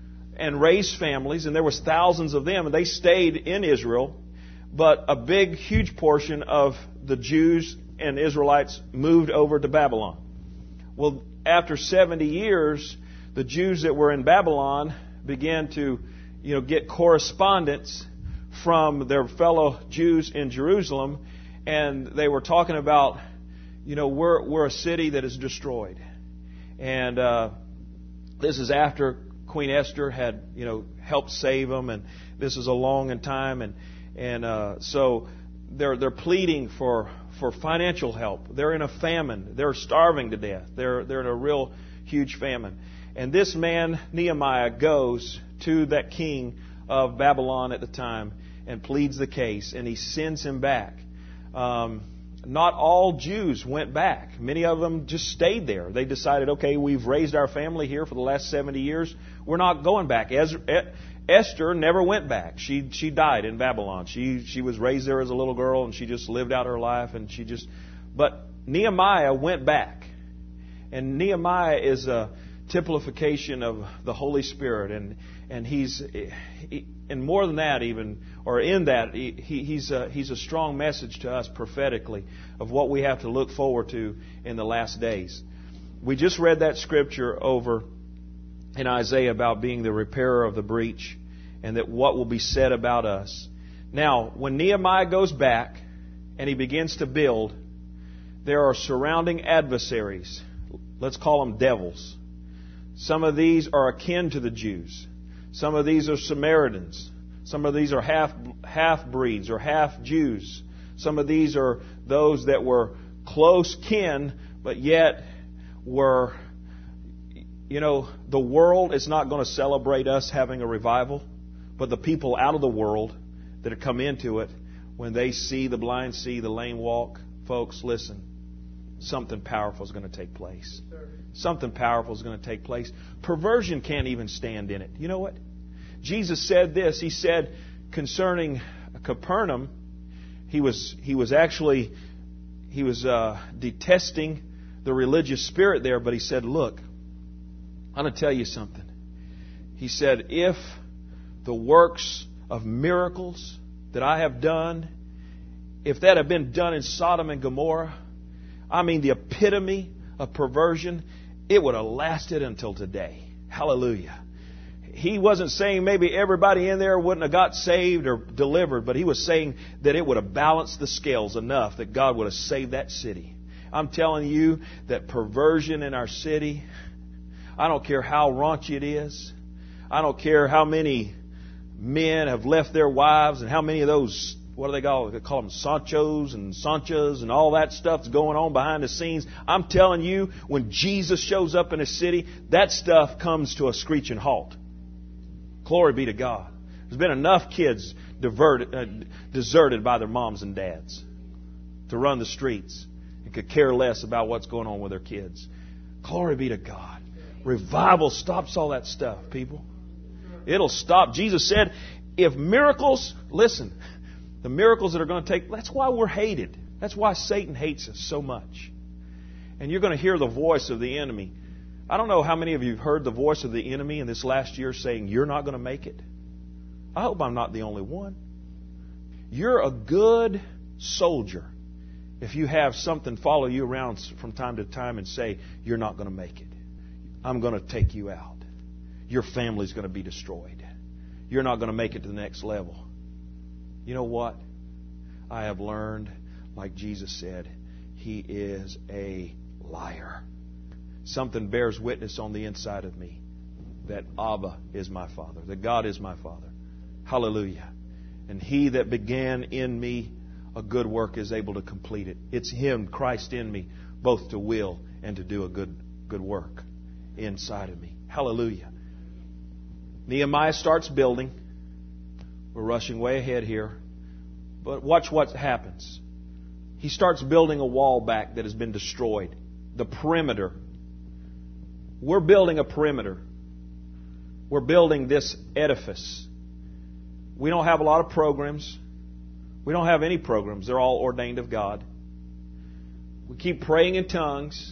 Speaker 1: and raised families. And there was thousands of them. And they stayed in Israel. But a big, huge portion of the Jews and Israelites moved over to Babylon. Well, after seventy years, the Jews that were in Babylon began to, you know, get correspondence from their fellow Jews in Jerusalem, and they were talking about, you know, we're we're a city that is destroyed, and uh, this is after Queen Esther had, you know, helped save them, and this is a long time, and and uh, so they're they're pleading for. for financial help. They're in a famine. They're starving to death. They're they're in a real huge famine. And this man, Nehemiah, goes to that king of Babylon at the time and pleads the case, and he sends him back. Um, not all Jews went back. Many of them just stayed there. They decided, okay, we've raised our family here for the last seventy years. We're not going back. Ezra, Esther never went back. She she died in Babylon. She she was raised there as a little girl, and she just lived out her life. And she just, but Nehemiah went back, and Nehemiah is a typification of the Holy Spirit, and and he's he, and more than that even, or in that he, he's a, he's a strong message to us prophetically of what we have to look forward to in the last days. We just read that scripture over in Isaiah about being the repairer of the breach, and that what will be said about us. Now, when Nehemiah goes back and he begins to build, there are surrounding adversaries. Let's call them devils. Some of these are akin to the Jews. Some of these are Samaritans. Some of these are half half breeds or half Jews. Some of these are those that were close kin, but yet were, you know, the world is not going to celebrate us having a revival, but the people out of the world that have come into it, when they see the blind see, the lame walk, folks, listen, something powerful is going to take place. Something powerful is going to take place. Perversion can't even stand in it. You know what? Jesus said this. He said concerning Capernaum, he was he was actually he was uh, detesting the religious spirit there, but he said, "Look, I'm going to tell you something." He said, "If the works of miracles that I have done, if that had been done in Sodom and Gomorrah, I mean the epitome of perversion, it would have lasted until today." Hallelujah. He wasn't saying maybe everybody in there wouldn't have got saved or delivered, but he was saying that it would have balanced the scales enough that God would have saved that city. I'm telling you that perversion in our city, I don't care how raunchy it is. I don't care how many men have left their wives and how many of those, what do they call, they call them Sanchos and Sanchas and all that stuff's going on behind the scenes. I'm telling you, when Jesus shows up in a city, that stuff comes to a screeching halt. Glory be to God. There's been enough kids diverted, uh, deserted by their moms and dads to run the streets and could care less about what's going on with their kids. Glory be to God. Revival stops all that stuff, people. It'll stop. Jesus said, if miracles, listen, the miracles that are going to take, that's why we're hated. That's why Satan hates us so much. And you're going to hear the voice of the enemy. I don't know how many of you have heard the voice of the enemy in this last year saying, you're not going to make it. I hope I'm not the only one. You're a good soldier if you have something follow you around from time to time and say, you're not going to make it. I'm going to take you out. Your family's going to be destroyed. You're not going to make it to the next level. You know what? I have learned, like Jesus said, He is a liar. Something bears witness on the inside of me that Abba is my Father, that God is my Father. Hallelujah. And He that began in me a good work is able to complete it. It's Him, Christ in me, both to will and to do a good, good work inside of me. Hallelujah. Nehemiah starts building. We're rushing way ahead here. But watch what happens. He starts building a wall back that has been destroyed. The perimeter. We're building a perimeter. We're building this edifice. We don't have a lot of programs. We don't have any programs. They're all ordained of God. We keep praying in tongues.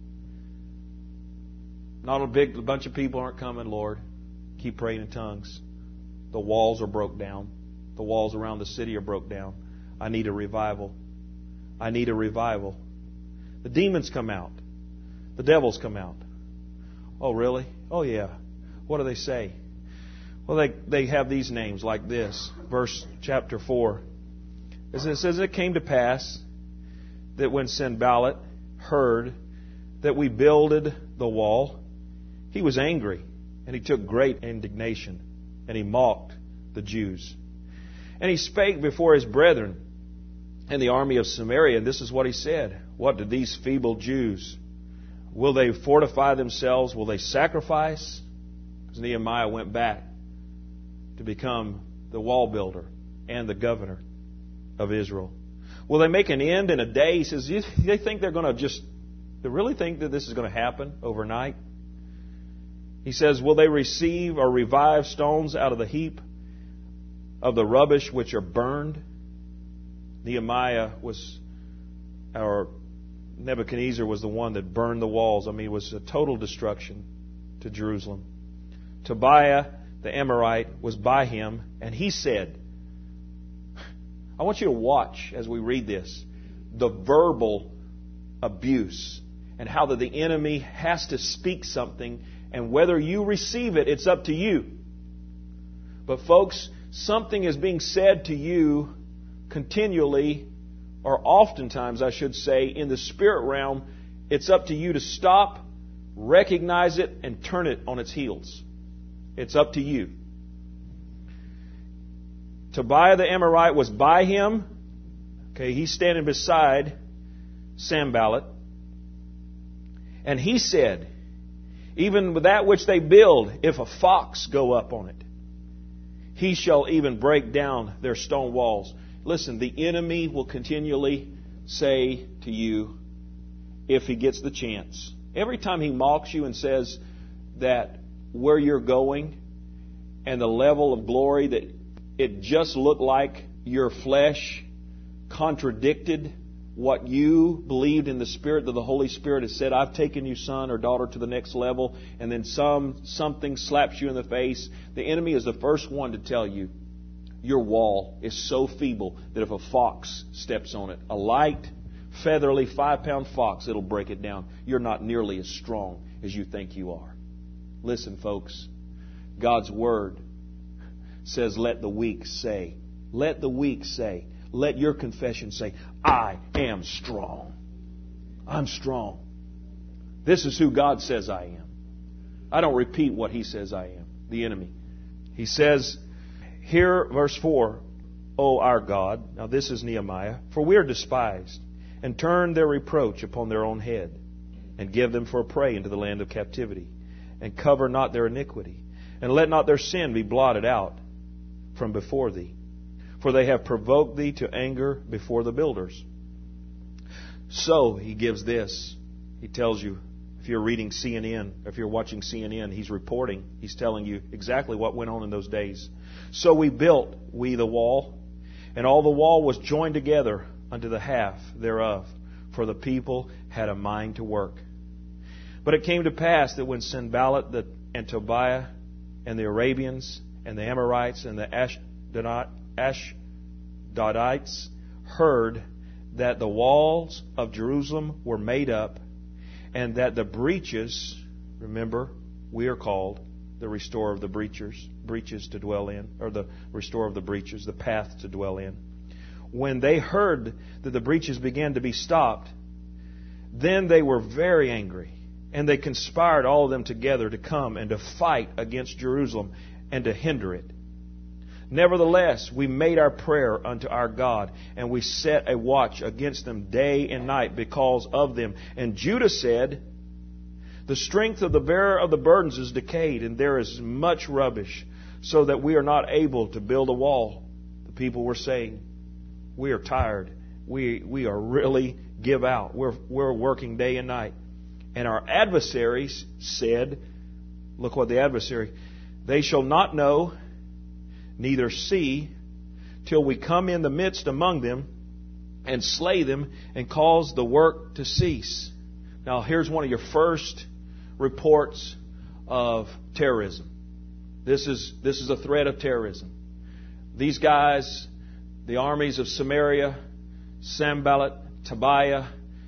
Speaker 1: Not a big a bunch of people aren't coming, Lord. Keep praying in tongues. The walls are broke down. The walls around the city are broke down. I need a revival. I need a revival. The demons come out. The devils come out. Oh, really? Oh, yeah. What do they say? Well, they, they have these names like this. Verse chapter four. It says, it came to pass that when Sanballat heard that we builded the wall, he was angry, and he took great indignation, and he mocked the Jews. And he spake before his brethren in the army of Samaria, and this is what he said. What did these feeble Jews? Will they fortify themselves? Will they sacrifice? Because Nehemiah went back to become the wall builder and the governor of Israel. Will they make an end in a day? He says, they think they're going to just, they really think that this is going to happen overnight? He says, will they receive or revive stones out of the heap of the rubbish which are burned? Nehemiah was, or Nebuchadnezzar was the one that burned the walls. I mean, it was a total destruction to Jerusalem. Tobiah, the Amorite, was by him, and he said, I want you to watch as we read this, the verbal abuse and how that the enemy has to speak something, and whether you receive it, it's up to you. But folks, something is being said to you continually, or oftentimes, I should say, in the spirit realm. It's up to you to stop, recognize it, and turn it on its heels. It's up to you. Tobiah the Amorite was by him. Okay, he's standing beside Sanballat. And he said, even with that which they build, if a fox go up on it, he shall even break down their stone walls. Listen, the enemy will continually say to you, if he gets the chance, every time he mocks you and says that where you're going and the level of glory that it just looked like your flesh contradicted what you believed in the Spirit, that the Holy Spirit has said, I've taken you, son or daughter, to the next level, and then some something slaps you in the face, the enemy is the first one to tell you your wall is so feeble that if a fox steps on it, a light, featherly, five-pound fox, it'll break it down. You're not nearly as strong as you think you are. Listen, folks, God's Word says, let the weak say, let the weak say, let your confession say, I am strong. I'm strong. This is who God says I am. I don't repeat what He says I am, the enemy. He says, here, verse four, O our God, now this is Nehemiah, for we are despised, and turn their reproach upon their own head, and give them for a prey into the land of captivity, and cover not their iniquity, and let not their sin be blotted out from before Thee. For they have provoked Thee to anger before the builders. So, he gives this. He tells you, if you're reading C N N, or if you're watching C N N, he's reporting, he's telling you exactly what went on in those days. So we built, we the wall, and all the wall was joined together unto the half thereof, for the people had a mind to work. But it came to pass that when Sanballat the, and Tobiah and the Arabians and the Amorites and the Ashdodite, Ashdodites heard that the walls of Jerusalem were made up, and that the breaches, remember, we are called the restorer of the breaches, breaches to dwell in, or the restorer of the breaches, the path to dwell in. When they heard that the breaches began to be stopped, then they were very angry, and they conspired all of them together to come and to fight against Jerusalem and to hinder it. Nevertheless, we made our prayer unto our God, and we set a watch against them day and night because of them. And Judah said, the strength of the bearer of the burdens is decayed, and there is much rubbish, so that we are not able to build a wall. The people were saying, we are tired. We we are really give out. We're we're working day and night. And our adversaries said, look what the adversary, they shall not know, neither see, till we come in the midst among them and slay them and cause the work to cease. Now here's one of your first reports of terrorism. This is this is a threat of terrorism. These guys, the armies of Samaria, Sanballat, Tobiah,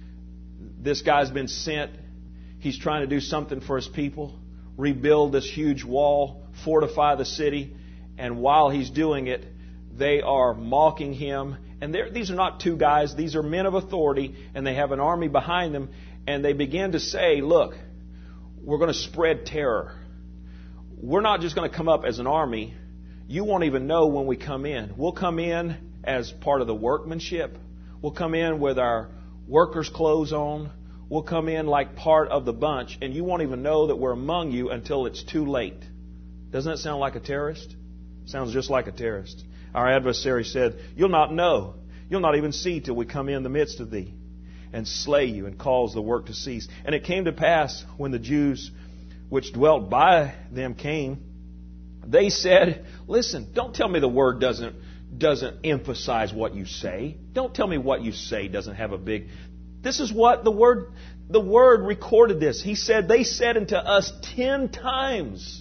Speaker 1: this guy's been sent. He's trying to do something for his people, rebuild this huge wall, fortify the city. And while he's doing it, they are mocking him. And these are not two guys. These are men of authority. And they have an army behind them. And they begin to say, look, we're going to spread terror. We're not just going to come up as an army. You won't even know when we come in. We'll come in as part of the workmanship. We'll come in with our workers' clothes on. We'll come in like part of the bunch. And you won't even know that we're among you until it's too late. Doesn't that sound like a terrorist? Sounds just like a terrorist. Our adversary said, you'll not know. You'll not even see till we come in the midst of thee and slay you and cause the work to cease. And it came to pass when the Jews which dwelt by them came, they said, listen, don't tell me the word doesn't, doesn't emphasize what you say. Don't tell me what you say doesn't have a big... This is what the word, the word recorded this. He said, they said unto us ten times.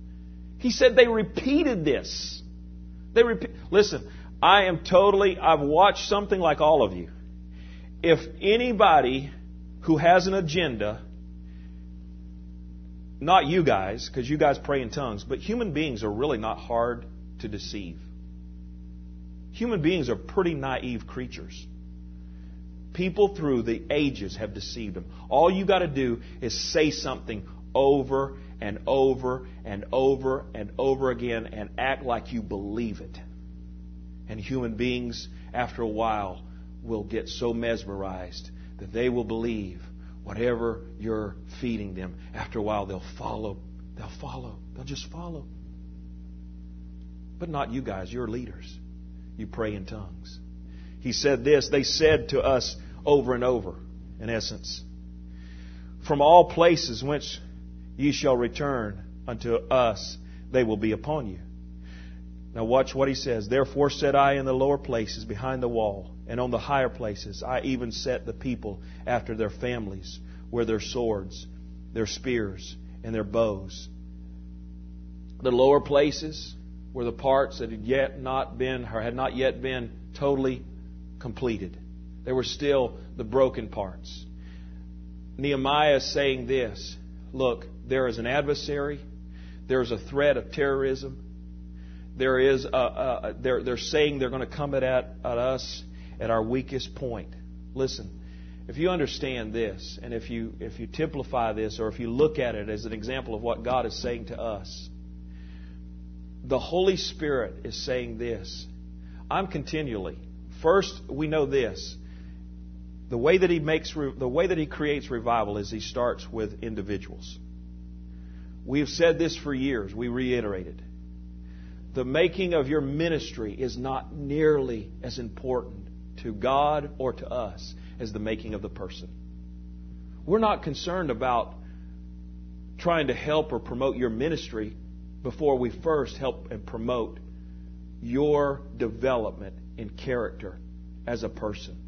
Speaker 1: He said they repeated this. They repeat. Listen, I am totally, I've watched something like all of you. If anybody who has an agenda, not you guys, because you guys pray in tongues, but human beings are really not hard to deceive. Human beings are pretty naive creatures. People through the ages have deceived them. All you got to do is say something over and over and over and over again and act like you believe it. And human beings, after a while, will get so mesmerized that they will believe whatever you're feeding them. After a while, they'll follow. They'll follow. They'll just follow. But not you guys. You're leaders. You pray in tongues. He said this. They said to us over and over, in essence, from all places whence ye shall return unto us, they will be upon you. Now watch what he says. Therefore said I in the lower places behind the wall, and on the higher places I even set the people after their families, where their swords, their spears, and their bows. The lower places were the parts that had yet not been, or had not yet been totally completed. They were still the broken parts. Nehemiah is saying this. Look, there is an adversary. There is a threat of terrorism. There is a, a, they're, they're saying they're going to come at, at us at our weakest point. Listen, if you understand this, and if you if you typify this, or if you look at it as an example of what God is saying to us, the Holy Spirit is saying this. I'm continually. First, we know this. The way that He makes, the way that He creates revival is He starts with individuals. We have said this for years. We reiterate it. The making of your ministry is not nearly as important to God or to us as the making of the person. We're not concerned about trying to help or promote your ministry before we first help and promote your development in character as a person.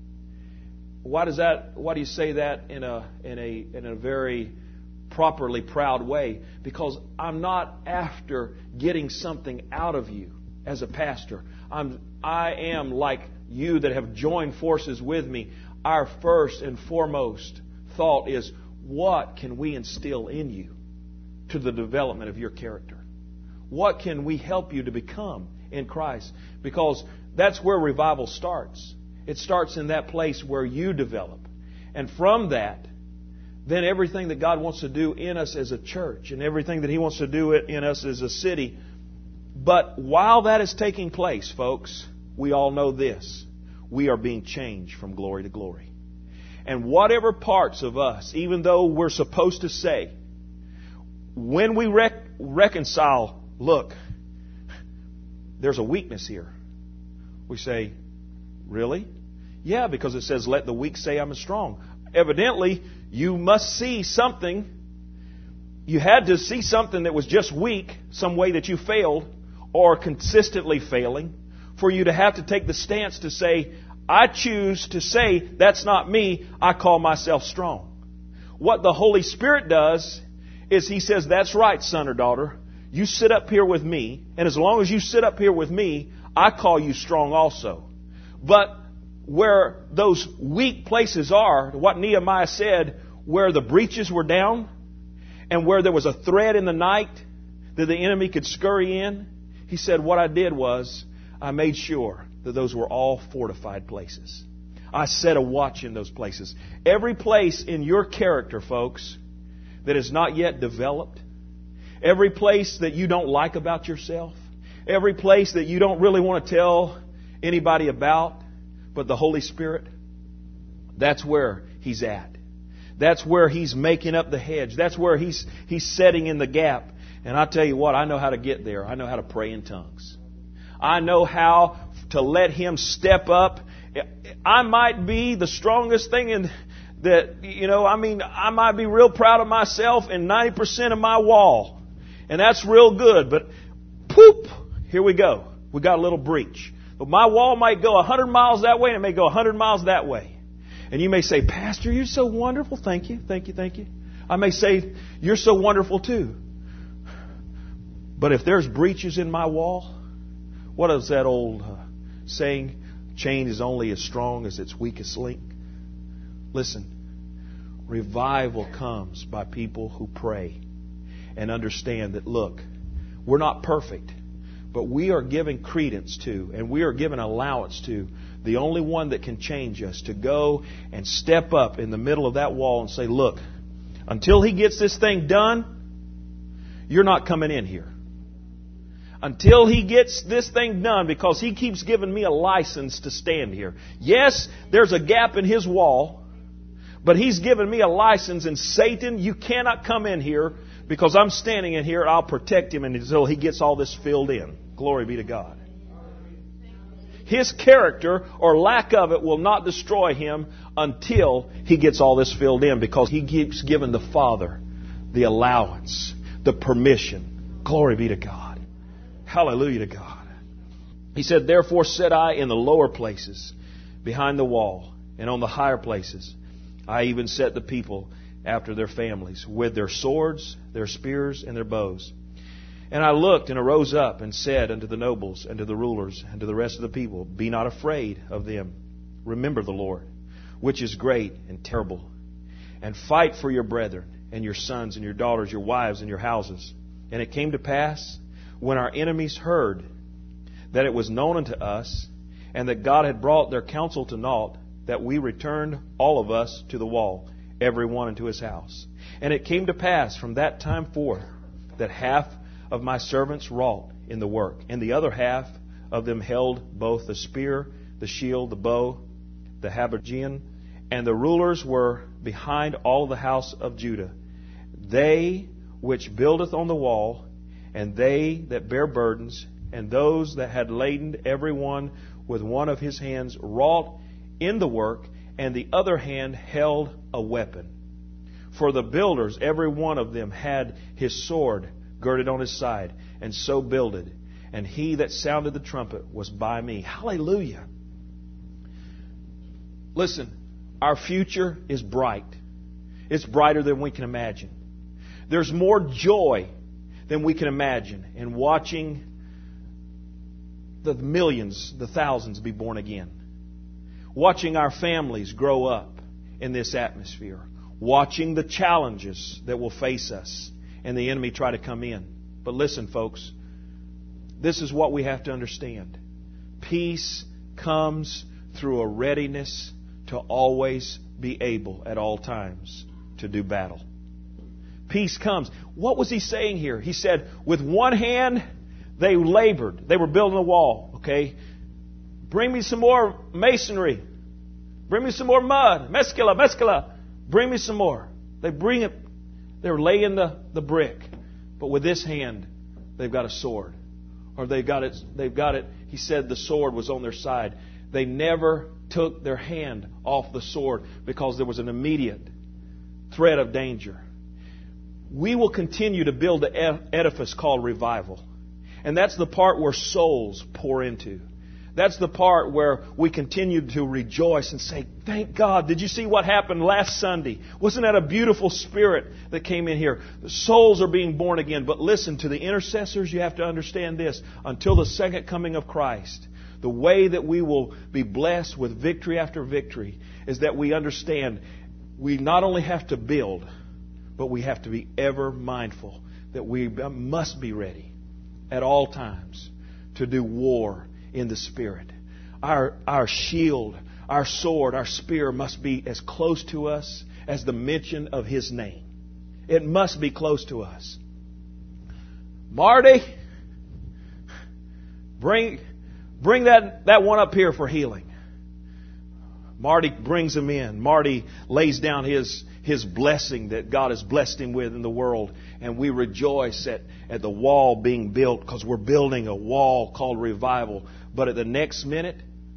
Speaker 1: Why does that? Why do you say that in a in a in a very properly proud way? Because I'm not after getting something out of you as a pastor. I'm I am like you that have joined forces with me. Our first and foremost thought is, what can we instill in you to the development of your character? What can we help you to become in Christ? Because that's where revival starts. It starts in that place where you develop. And from that, then everything that God wants to do in us as a church and everything that He wants to do in us as a city. But while that is taking place, folks, we all know this. We are being changed from glory to glory. And whatever parts of us, even though we're supposed to say, when we rec- reconcile, look, there's a weakness here. We say, really? Yeah, because it says, let the weak say I'm strong. Evidently, you must see something. You had to see something that was just weak, some way that you failed, or consistently failing, for you to have to take the stance to say, I choose to say, that's not me, I call myself strong. What the Holy Spirit does is He says, that's right, son or daughter. You sit up here with me, and as long as you sit up here with me, I call you strong also. But where those weak places are, what Nehemiah said, where the breaches were down and where there was a thread in the night that the enemy could scurry in, he said, what I did was I made sure that those were all fortified places. I set a watch in those places. Every place in your character, folks, that is not yet developed, every place that you don't like about yourself, every place that you don't really want to tell anybody about, but the Holy Spirit, that's where He's at. That's where He's making up the hedge. That's where He's He's setting in the gap. And I tell you what, I know how to get there. I know how to pray in tongues. I know how to let Him step up. I might be the strongest thing in that, you know, I mean, I might be real proud of myself in ninety percent of my wall. And that's real good. But poop, here we go. We got a little breach. But my wall might go one hundred miles that way and it may go one hundred miles that way. And you may say, Pastor, you're so wonderful. Thank you, thank you, thank you. I may say, you're so wonderful too. But if there's breaches in my wall, what is that old uh, saying? Chain is only as strong as its weakest link. Listen, revival comes by people who pray and understand that, look, we're not perfect. But we are giving credence to, and we are giving allowance to, the only one that can change us to go and step up in the middle of that wall and say, look, until He gets this thing done, you're not coming in here. until He gets this thing done, because He keeps giving me a license to stand here. Yes, there's a gap in His wall, but He's given me a license, and Satan, you cannot come in here, because I'm standing in here, and I'll protect him until he gets all this filled in. Glory be to God. His character or lack of it will not destroy him until he gets all this filled in, because he keeps giving the Father the allowance, the permission. Glory be to God. Hallelujah to God. He said, therefore said I in the lower places behind the wall, and on the higher places I even set the people after their families, with their swords, their spears, and their bows. And I looked and arose up and said unto the nobles and to the rulers and to the rest of the people, be not afraid of them. Remember the Lord, which is great and terrible. And fight for your brethren and your sons and your daughters, your wives and your houses. And it came to pass, when our enemies heard that it was known unto us, and that God had brought their counsel to naught, that we returned all of us to the wall, every one into his house. And it came to pass from that time forth, that half of my servants wrought in the work, and the other half of them held both the spear, the shield, the bow, the habergeon, and the rulers were behind all the house of Judah. They which buildeth on the wall, and they that bear burdens, and those that had laden every one with one of his hands, wrought in the work, and the other hand held a weapon. For the builders, every one of them had his sword girded on his side, and so builded. And he that sounded the trumpet was by me. Hallelujah. Listen, our future is bright. It's brighter than we can imagine. There's more joy than we can imagine in watching the millions, the thousands be born again. Watching our families grow up in this atmosphere. Watching the challenges that will face us and the enemy try to come in. But listen, folks, this is what we have to understand. Peace comes through a readiness to always be able at all times to do battle. Peace comes. What was he saying here? He said, with one hand, they labored. They were building a wall. Okay? Bring me some more masonry. Bring me some more mud. Mescala, mescala. Bring me some more. They bring it. They're laying the, the brick. But with this hand, they've got a sword. Or they've got it, they've got it, he said the sword was on their side. They never took their hand off the sword because there was an immediate threat of danger. We will continue to build the edifice called revival. And that's the part where souls pour into. That's the part where we continue to rejoice and say, thank God. Did you see what happened last Sunday? Wasn't that a beautiful spirit that came in here? The souls are being born again. But listen, to the intercessors, you have to understand this. Until the second coming of Christ, the way that we will be blessed with victory after victory is that we understand we not only have to build, but we have to be ever mindful that we must be ready at all times to do war in the Spirit. Our, our shield, our sword, our spear must be as close to us as the mention of His name. It must be close to us. Marty, bring, bring that, that one up here for healing. Marty brings him in. Marty lays down his, his blessing that God has blessed him with in the world. And we rejoice at, at the wall being built because we're building a wall called revival. But at the next minute,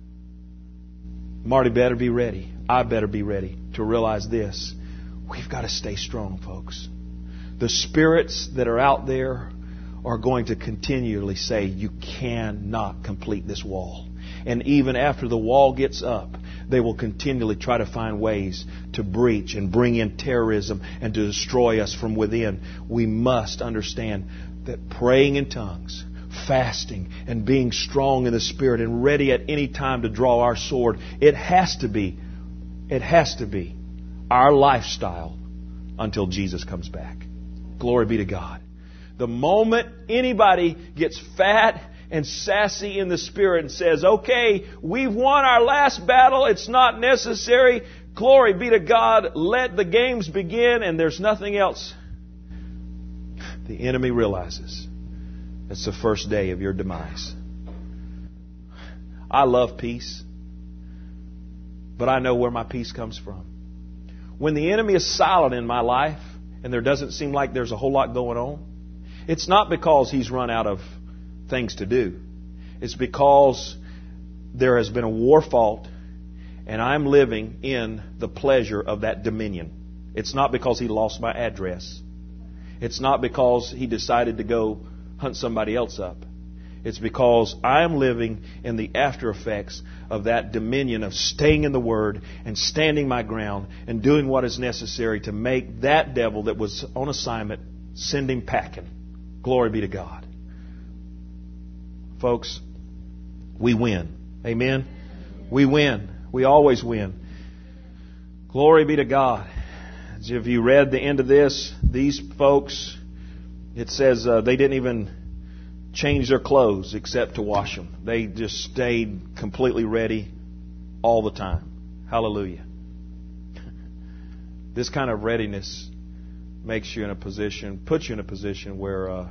Speaker 1: Marty better be ready. I better be ready to realize this. We've got to stay strong, folks. The spirits that are out there are going to continually say, you cannot complete this wall. And even after the wall gets up, they will continually try to find ways to breach and bring in terrorism and to destroy us from within. We must understand that praying in tongues, fasting, and being strong in the Spirit and ready at any time to draw our sword, it has to be, it has to be our lifestyle until Jesus comes back. Glory be to God. The moment anybody gets fat and sassy in the Spirit and says, okay, we've won our last battle, it's not necessary, glory be to God, let the games begin, and there's nothing else, the enemy realizes It's the first day of your demise. I love peace, but I know where my peace comes from. When the enemy is silent in my life and there doesn't seem like there's a whole lot going on, it's not because he's run out of things to do. It's because there has been a war fought and I'm living in the pleasure of that dominion. It's not because he lost my address. It's not because he decided to go hunt somebody else up. It's because I am living in the after effects of that dominion of staying in the Word and standing my ground and doing what is necessary to make that devil that was on assignment send him packing. Glory be to God. Folks, we win. Amen? We win. We always win. Glory be to God. As if you read the end of this, these folks, it says uh, they didn't even change their clothes except to wash them. They just stayed completely ready all the time. Hallelujah. This kind of readiness makes you in a position, puts you in a position where uh,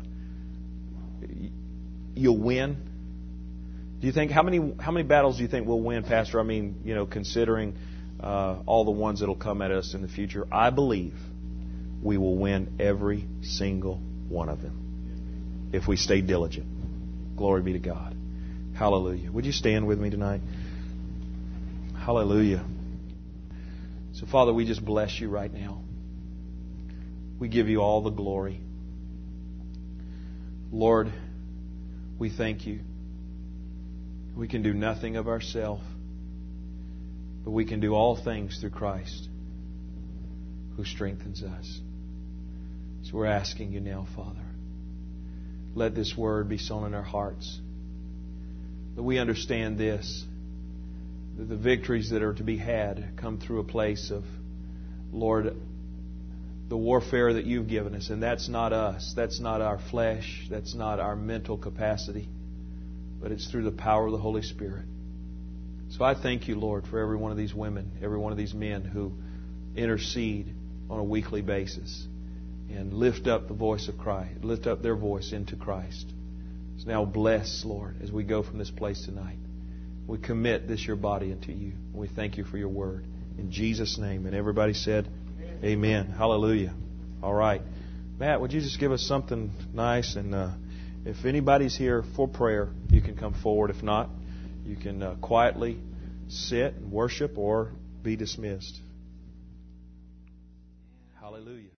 Speaker 1: you'll win. Do you think, how many how many battles do you think we'll win, Pastor? I mean, you know, considering uh, all the ones that'll come at us in the future, I believe we will win every single one of them if we stay diligent. Glory be to God. Hallelujah. Would you stand with me tonight? Hallelujah. So, Father, we just bless you right now. We give you all the glory. Lord, we thank you. We can do nothing of ourselves, but we can do all things through Christ who strengthens us. So we're asking you now, Father, let this word be sown in our hearts, that we understand this, that the victories that are to be had come through a place of, Lord, the warfare that you've given us. And that's not us. That's not our flesh. That's not our mental capacity. But it's through the power of the Holy Spirit. So I thank you, Lord, for every one of these women, every one of these men who intercede on a weekly basis and lift up the voice of Christ, lift up their voice into Christ. So now bless, Lord, as we go from this place tonight. We commit this, your body, unto you. And we thank you for your word. In Jesus' name. And everybody said, Amen. Amen. Hallelujah. All right. Matt, would you just give us something nice? And uh, if anybody's here for prayer, you can come forward. If not, you can uh, quietly sit and worship or be dismissed. Hallelujah.